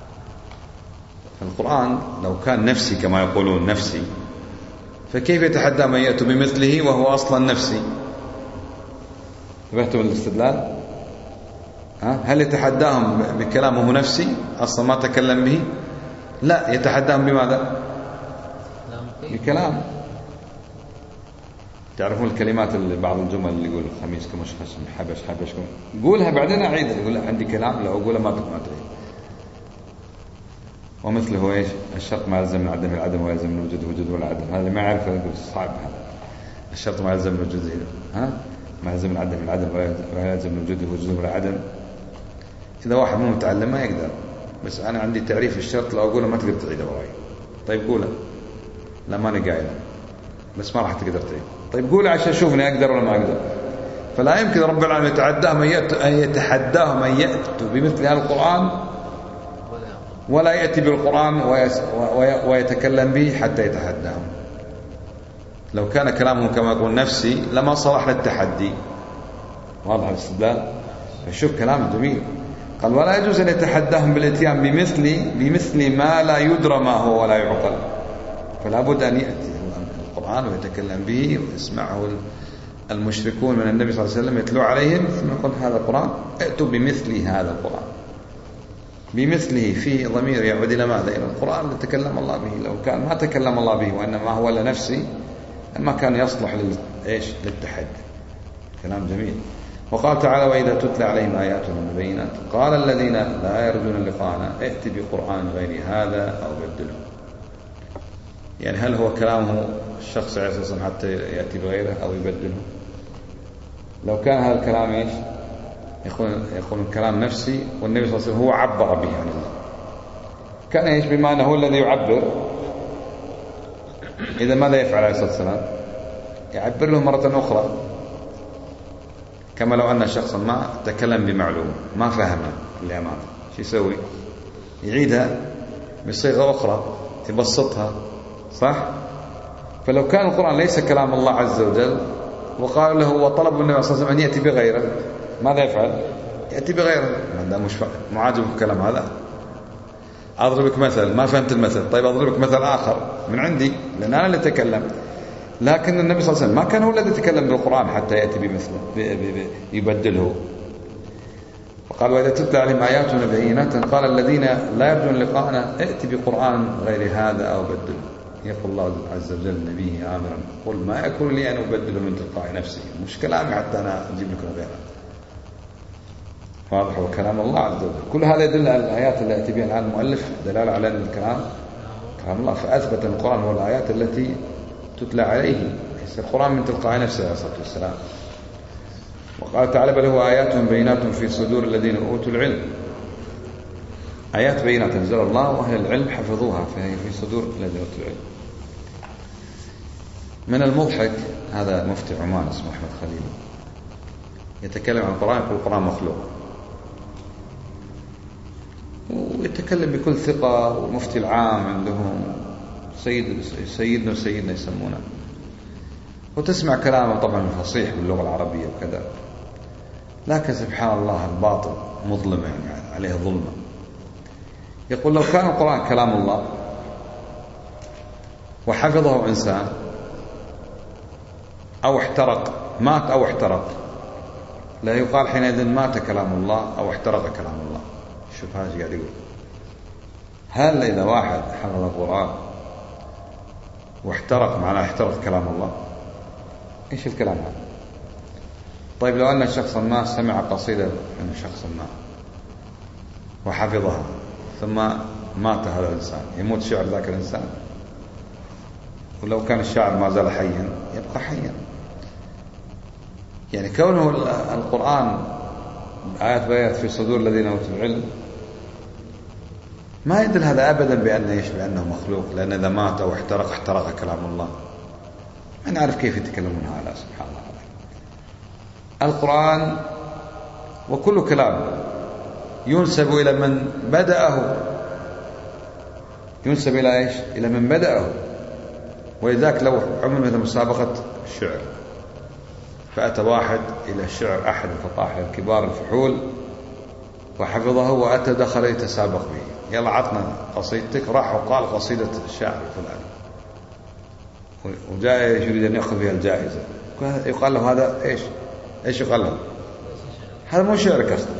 القرآن لو كان نفسي كما يقولون نفسي، فكيف يتحدى من يأتي بمثله وهو أصلا نفسي؟ انتبهتوا الاستدلال؟ هل يتحداهم بكلامه نفسي أصلا ما تكلم به؟ لا، يتحداهم بماذا؟ بكلام. تعرفون الكلمات اللي بعض الجمل اللي يقول خميس كمش خشم حبش حبش قولها بعدين أعيدها، يقول عندي كلام لو أقولها ما بتما تعيد. ومثله ايش؟ الشرط ما يلزم من عدم العدم ويلزم من وجود وجود ولا عدم. هذا ما يعرف يقول صعب. هذا الشرط ما يلزم من وجود ها ما يلزم من عدم العدم ولا يلزم من وجود وجود ولا عدم. إذا واحد مو متعلم ما يقدر. بس أنا عندي تعريف الشرط لو أقوله ما تقدر تعيده وراي. طيب قوله. لا ماني قايله بس ما راح تقدر تعيد. طيب قوله عشان شوفني أقدر ولا ما أقدر. فلا يمكن رب العالمين يتعداهم أن يتحداهم أن يأتوا بمثل هذا القرآن ولا يأتي بالقرآن ويتكلم به حتى يتحداهم. لو كان كلامه كما يقول نفسي لما صلح للتحدي. واضح الاستدلال؟ فشوف كلام جميل. قال ولا يجوز أن يتحداهم بالاتيان بمثل بمثل ما لا يدرى ما هو ولا يعقل. فلا بد أن يأتي القرآن ويتكلم به ويسمعه المشركون من النبي صلى الله عليه وسلم يتلو عليهم، ثم يقول هذا القرآن ائتوا بمثل هذا القرآن. بمثله في ضمير يعود إلى ماذا؟ إلى القرآن اللي تكلم الله به. لو كان ما تكلم الله به وإنما هو لنفسي ما كان يصلح للإيش؟ للتحدي. كلام جميل. وقال تعالى وإذا تتلى عليهم آياتنا مبينات قال الذين لا يرجون لقاءنا ائت بقرآن غير هذا أو بدله. يعني هل هو كلامه الشخص عليه الصلاة والسلام حتى يأتي بغيره أو يبدله؟ لو كان هذا الكلام إيش؟ يكون يكون كلام نفسي والنبي صلى الله عليه وسلم هو عبر به عن الله. كان إيش؟ بما أنه هو الذي يعبر. إذا ماذا يفعل عليه الصلاة والسلام؟ يعبر له مرة أخرى. كما لو أن شخصا ما تكلم بمعلومة ما فهمها اللي أمامه، شو يسوي؟ يعيدها بصيغة أخرى يبسطها. صح؟ فلو كان القرآن ليس كلام الله عز وجل وقال له وطلب النبي صلى الله عليه وسلم أن يأتي بغيره، ماذا يفعل؟ يأتي بغيره. هذا مش معاجب الكلام. هذا أضربك مثل ما فهمت المثل، طيب أضربك مثل آخر من عندي لأن أنا اللي أتكلم. لكن النبي صلى الله عليه وسلم ما كان هو الذي يتكلم بالقرآن حتى يأتي بمثله يبدله. وقال وإذا تتلى عليهم آياتنا بينات قال الذين لا يرجون لقاءنا ائت بقرآن غير هذا أو بدله. يقول الله عز وجل لنبيه آمرا قل ما يكون لي أن أبدله من تلقاء نفسي، مش كلامي حتى أنا أجيب لكم غيره. واضح؟ هو كلام الله عز وجل. كل هذا يدل على الآيات التي يأتي بها الآن المؤلف دلالة على أن الكلام كلام الله. فأثبت القرآن هو الآيات التي تتلى عليه، القرآن من تلقاء نفسه عليه الصلاة والسلام. وقال تعالى بل هو آيات بينات في صدور الذين أوتوا العلم. آيات بينات أنزل الله وأهل العلم حفظوها فهي في صدور الذين أوتوا العلم. من المضحك هذا مفتي عمان اسمه أحمد خليل يتكلم عن القرآن يقول القرآن مخلوق، ويتكلم بكل ثقة. ومفتي العام عندهم سيد سيدنا وسيدنا يسمونه، وتسمع كلامه طبعا فصيح باللغة العربية وكذا. لكن سبحان الله الباطل مظلم يعني عليه ظلمة. يقول لو كان القرآن كلام الله وحفظه إنسان أو احترق مات أو احترق لا يقال حينئذ مات كلام الله أو احترق كلام الله. شوف هذا قاعد يقول. هل إذا واحد حفظ القرآن واحترق معناه احترق كلام الله؟ إيش الكلام هذا؟ طيب لو أن شخصا ما سمع قصيدة من شخص ما وحفظها ثم مات هذا الإنسان، يموت شعر ذاك الإنسان؟ ولو كان الشاعر ما زال حيا يبقى حيا. يعني كونه القرآن آيات بيات في صدور الذين أوتوا العلم ما يدل هذا أبدا بأنه يشبه بأنه مخلوق، لأن إذا مات أو احترق احترق كلام الله. ما نعرف كيف يتكلمون هذا، سبحان الله. القرآن وكل كلام ينسب إلى من بدأه، ينسب إلى إيش؟ إلى من بدأه. ولذلك لو عمل مثل مسابقة الشعر فأتى واحد إلى الشعر أحد الفطاحل الكبار الفحول وحفظه وأتى دخل يتسابق به، يلا عطنا قصيدتك، راح وقال قصيدة الشاعر الفلاني وجاء يريد أن يأخذ بها الجائزة، يقال له هذا إيش؟ إيش يقال له؟ هذا مو شعرك أصلا،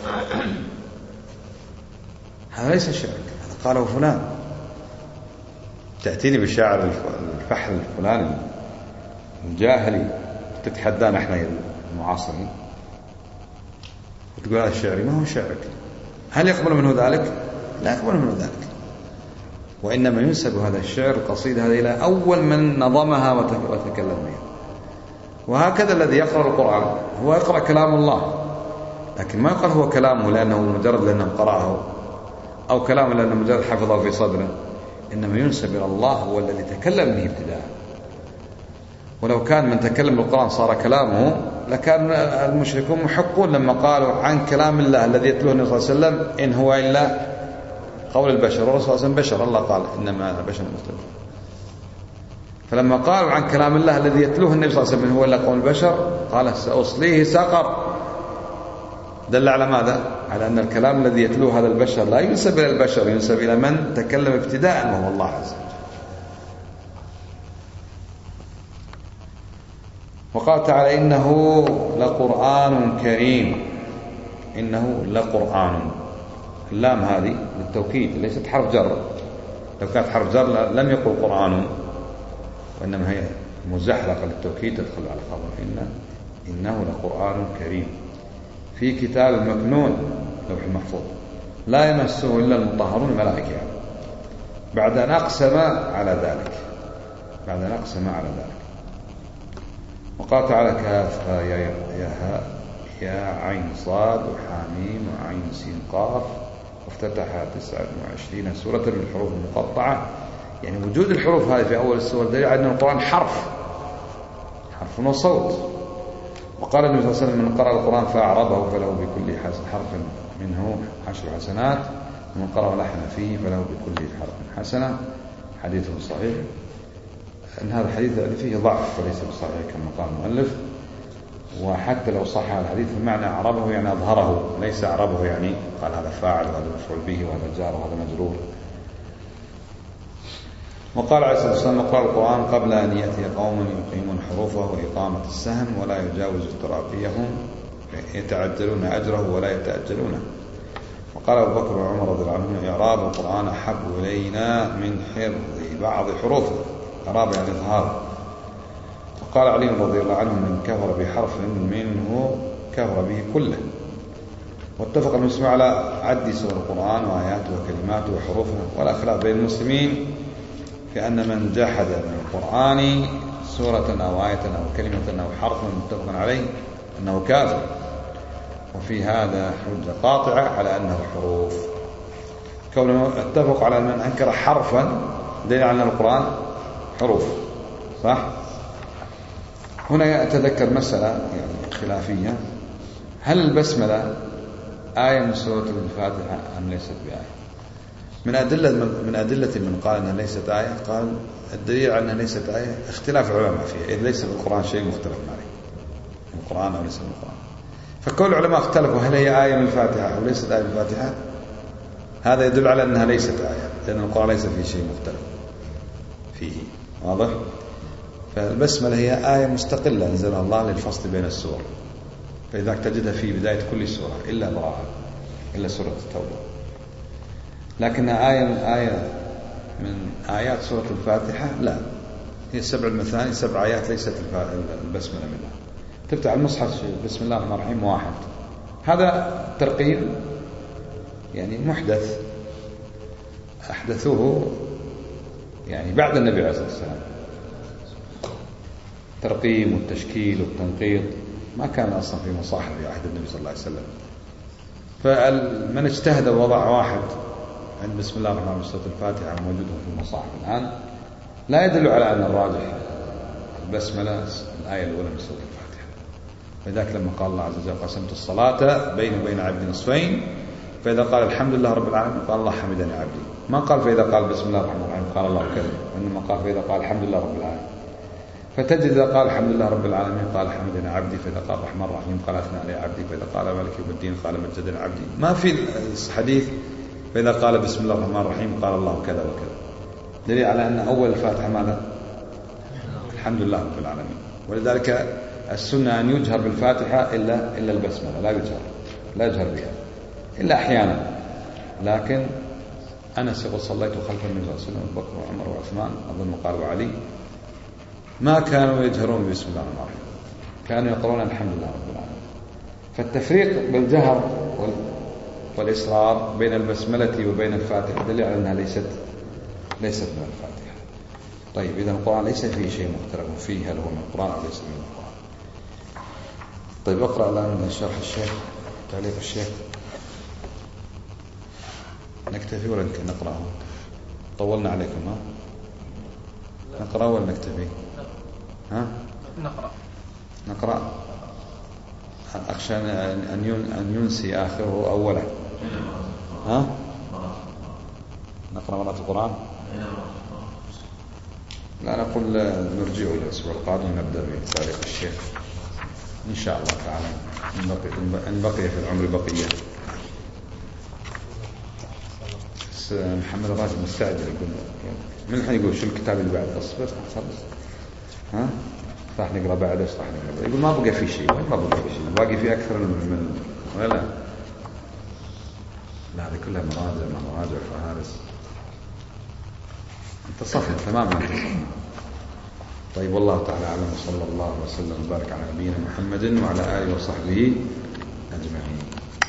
هذا ليس شعرك، هذا قاله فلان. تأتيني بالشاعر الفحل الفلاني الجاهلي تتحدانا احنا المعاصرين وتقول هذا الشعري، ما هو شعرك. هل يقبل منه ذلك؟ لا يقبل منه ذلك. وإنما ينسب هذا الشعر القصيدة هذه إلى أول من نظمها وتكلم بها. وهكذا الذي يقرأ القرآن هو يقرأ كلام الله، لكن ما يقال هو كلامه لأنه مجرد لأنه قرأه، أو كلامه لأنه مجرد حفظه في صدره، إنما ينسب إلى الله هو الذي تكلم به ابتداء. ولو كان من تكلم بالقرآن صار كلامه لكان المشركون محقون لما قالوا عن كلام الله الذي يتلوه النبي صلى الله عليه وسلم إن هو إلا قول البشر، والرسول صلى الله عليه وسلم بشر، الله قال إنما أنا بشر مثلكم. فلما قالوا عن كلام الله الذي يتلوه النبي صلى الله عليه وسلم إن هو إلا قول البشر قال سأصليه سقر، دل على ماذا؟ على أن الكلام الذي يتلوه هذا البشر لا ينسب إلى البشر، ينسب إلى من تكلم ابتداء وهو الله عز وجل. وقال تعالى إنه لقرآن كريم، إنه لقرآن، اللام هذه للتوكيد ليست حرف جر، لو كانت حرف جر لم يقل قرآن، وإنما هي مزحلقة للتوكيد تدخل على خبر إن إنه لقرآن كريم في كتاب مكنون لوح المحفوظ لا يمسه إلا المطهرون الملائكة، بعد أن أقسم على ذلك، بعد أن أقسم على ذلك. وقال تعالى كافها يا يا هاء يا عين صاد وحاميم وعين سين قاف، وافتتح تسعة وعشرين سورة بالحروف المقطعة. يعني وجود الحروف هذه في أول السورة دليل على أن القرآن حرف، حرف وصوت. وقال النبي صلى الله عليه وسلم من قرأ القرآن فأعربه فله بكل حرف منه عشر حسنات، ومن قرأ لحن فيه فله بكل حرف حسنة. حديث صحيح. أن هذا الحديث فيه ضعف وليس بصحيح كما قال المؤلف، وحتى لو صح الحديث المعنى أعربه يعني أظهره، ليس أعربه يعني قال هذا فاعل وهذا مفعول به وهذا جار وهذا مجرور. وقال عليه الصلاة والسلام اقرأوا القرآن قبل أن يأتي قوم يقيمون حروفه وإقامة السهم ولا يجاوز تراقيهم يتعجلون أجره ولا يتأجلونه. وقال أبو بكر وعمر رضي الله عنهم إعراب القرآن أحب إلينا من حفظ بعض حروفه، إعراب يعني إظهار. وقال علي رضي الله عنه من كفر بحرف منه كفر به كله. واتفق المسلمون على عد سور القرآن وآياته وكلماته وحروفه، ولا خلاف بين المسلمين في أن من جحد من القرآن سورة أو آية أو كلمة أو حرف متفق عليه أنه كافر. وفي هذا حجة قاطعة على أنه حروف. كونه اتفق على من أنكر حرفا دليل على أن القرآن حروف، صح؟ هنا أتذكر مسألة يعني خلافية، هل البسملة آية من سورة الفاتحة أم ليست بآية؟ من أدلة من أدلة من قال أنها ليست آية، قال الدليل على أنها ليست آية اختلاف العلماء فيها، إذ ليس بالقرآن شيء مختلف عليه، القرآن أو ليس بالقرآن. فكل العلماء اختلفوا هل هي آية من الفاتحة أو ليست آية من الفاتحة. هذا يدل على أنها ليست آية، لأن القرآن ليس فيه شيء مختلف فيه، واضح؟ فالبسملة هي آية مستقلة أنزلها الله للفصل بين السور، فإذا تجدها في بداية كل سورة إلا براءة إلا سورة التوبة. لكنها آية من آية من آيات سورة الفاتحة لا، هي السبع المثاني سبع آيات ليست البسملة منها، تفتح المصحف بسم الله الرحمن الرحيم واحد، هذا ترقيم يعني محدث أحدثوه يعني بعد النبي عليه الصلاة والسلام، ترقيم والتشكيل والتنقيط ما كان أصلا في مصاحف في عهد النبي صلى الله عليه وسلم. فمن اجتهد ووضع واحد عند بسم الله الرحمن الرحيم سورة الفاتحة موجود في المصاحف الآن لا يدل على أن الراجح البسملة الآية الأولى من سورة الفاتحة. فذلك لما قال الله عز وجل قسمت الصلاة بيني وبين عبدي نصفين، فإذا قال الحمد لله رب العالمين قال الله حمدني عبدي، ما قال فإذا قال بسم الله الرحمن الرحيم قال الله كذا، وإنما قال فإذا قال الحمد لله رب العالمين. فتجد إذا قال الحمد لله رب العالمين قال حمدني عبدي، فإذا قال الرحمن الرحيم قال أثنى علي عبدي، فإذا قال مالك يوم الدين قال مجدني عبدي. ما في الحديث فإذا قال بسم الله الرحمن الرحيم قال الله كذا وكذا، دليل على أن أول الفاتحة ماذا؟ الحمد لله رب العالمين. ولذلك السنة أن يجهر بالفاتحة إلا إلا البسملة، لا يجهر لا يجهر بها إلا أحيانا. لكن أنس يقول صليت خلف النبي صلى الله عليه وسلم أبو بكر وعمر وعثمان أظن قال وعلي ما كانوا يجهرون بسم الله الرحمن الرحيم، كانوا يقرؤون الحمد لله رب العالمين. فالتفريق بالجهر والإصرار بين البسملة وبين الفاتحة دليل على أنها ليست ليست من الفاتحة. طيب إذا القرآن ليس فيه شيء مختلف فيه، هل هو من القرآن أو ليس من القرآن؟ طيب اقرأ الآن شرح الشيخ تعليق الشيخ. نكتفي ولا نقرأه؟ طولنا عليكم ها؟ نقرأ ولا نكتفي؟ ها؟ نقرأ نقرأ أخشى أن ينسي آخره أولا. ها؟ نقرأ مرة القرآن؟ لا نقول نرجعه الأسبوع القادم نبدأ بتاريخ الشيخ إن شاء الله تعالى إن بقي في العمر بقية. محمد الراجل مستعجل يقول من الحين يقول شو الكتاب اللي بعد أصبر خلص ها راح نقرأ بعد ايش راح نقرأ. يقول ما بقى في شيء، ما بقى في شيء، باقي في أكثر من ولا لا لا هذه كلها مراجع مراجع فهارس. انتصفنا تماما انتصفنا. طيب والله تعالى أعلم، وصلى الله وسلم وبارك على نبينا محمد وعلى آله وصحبه أجمعين.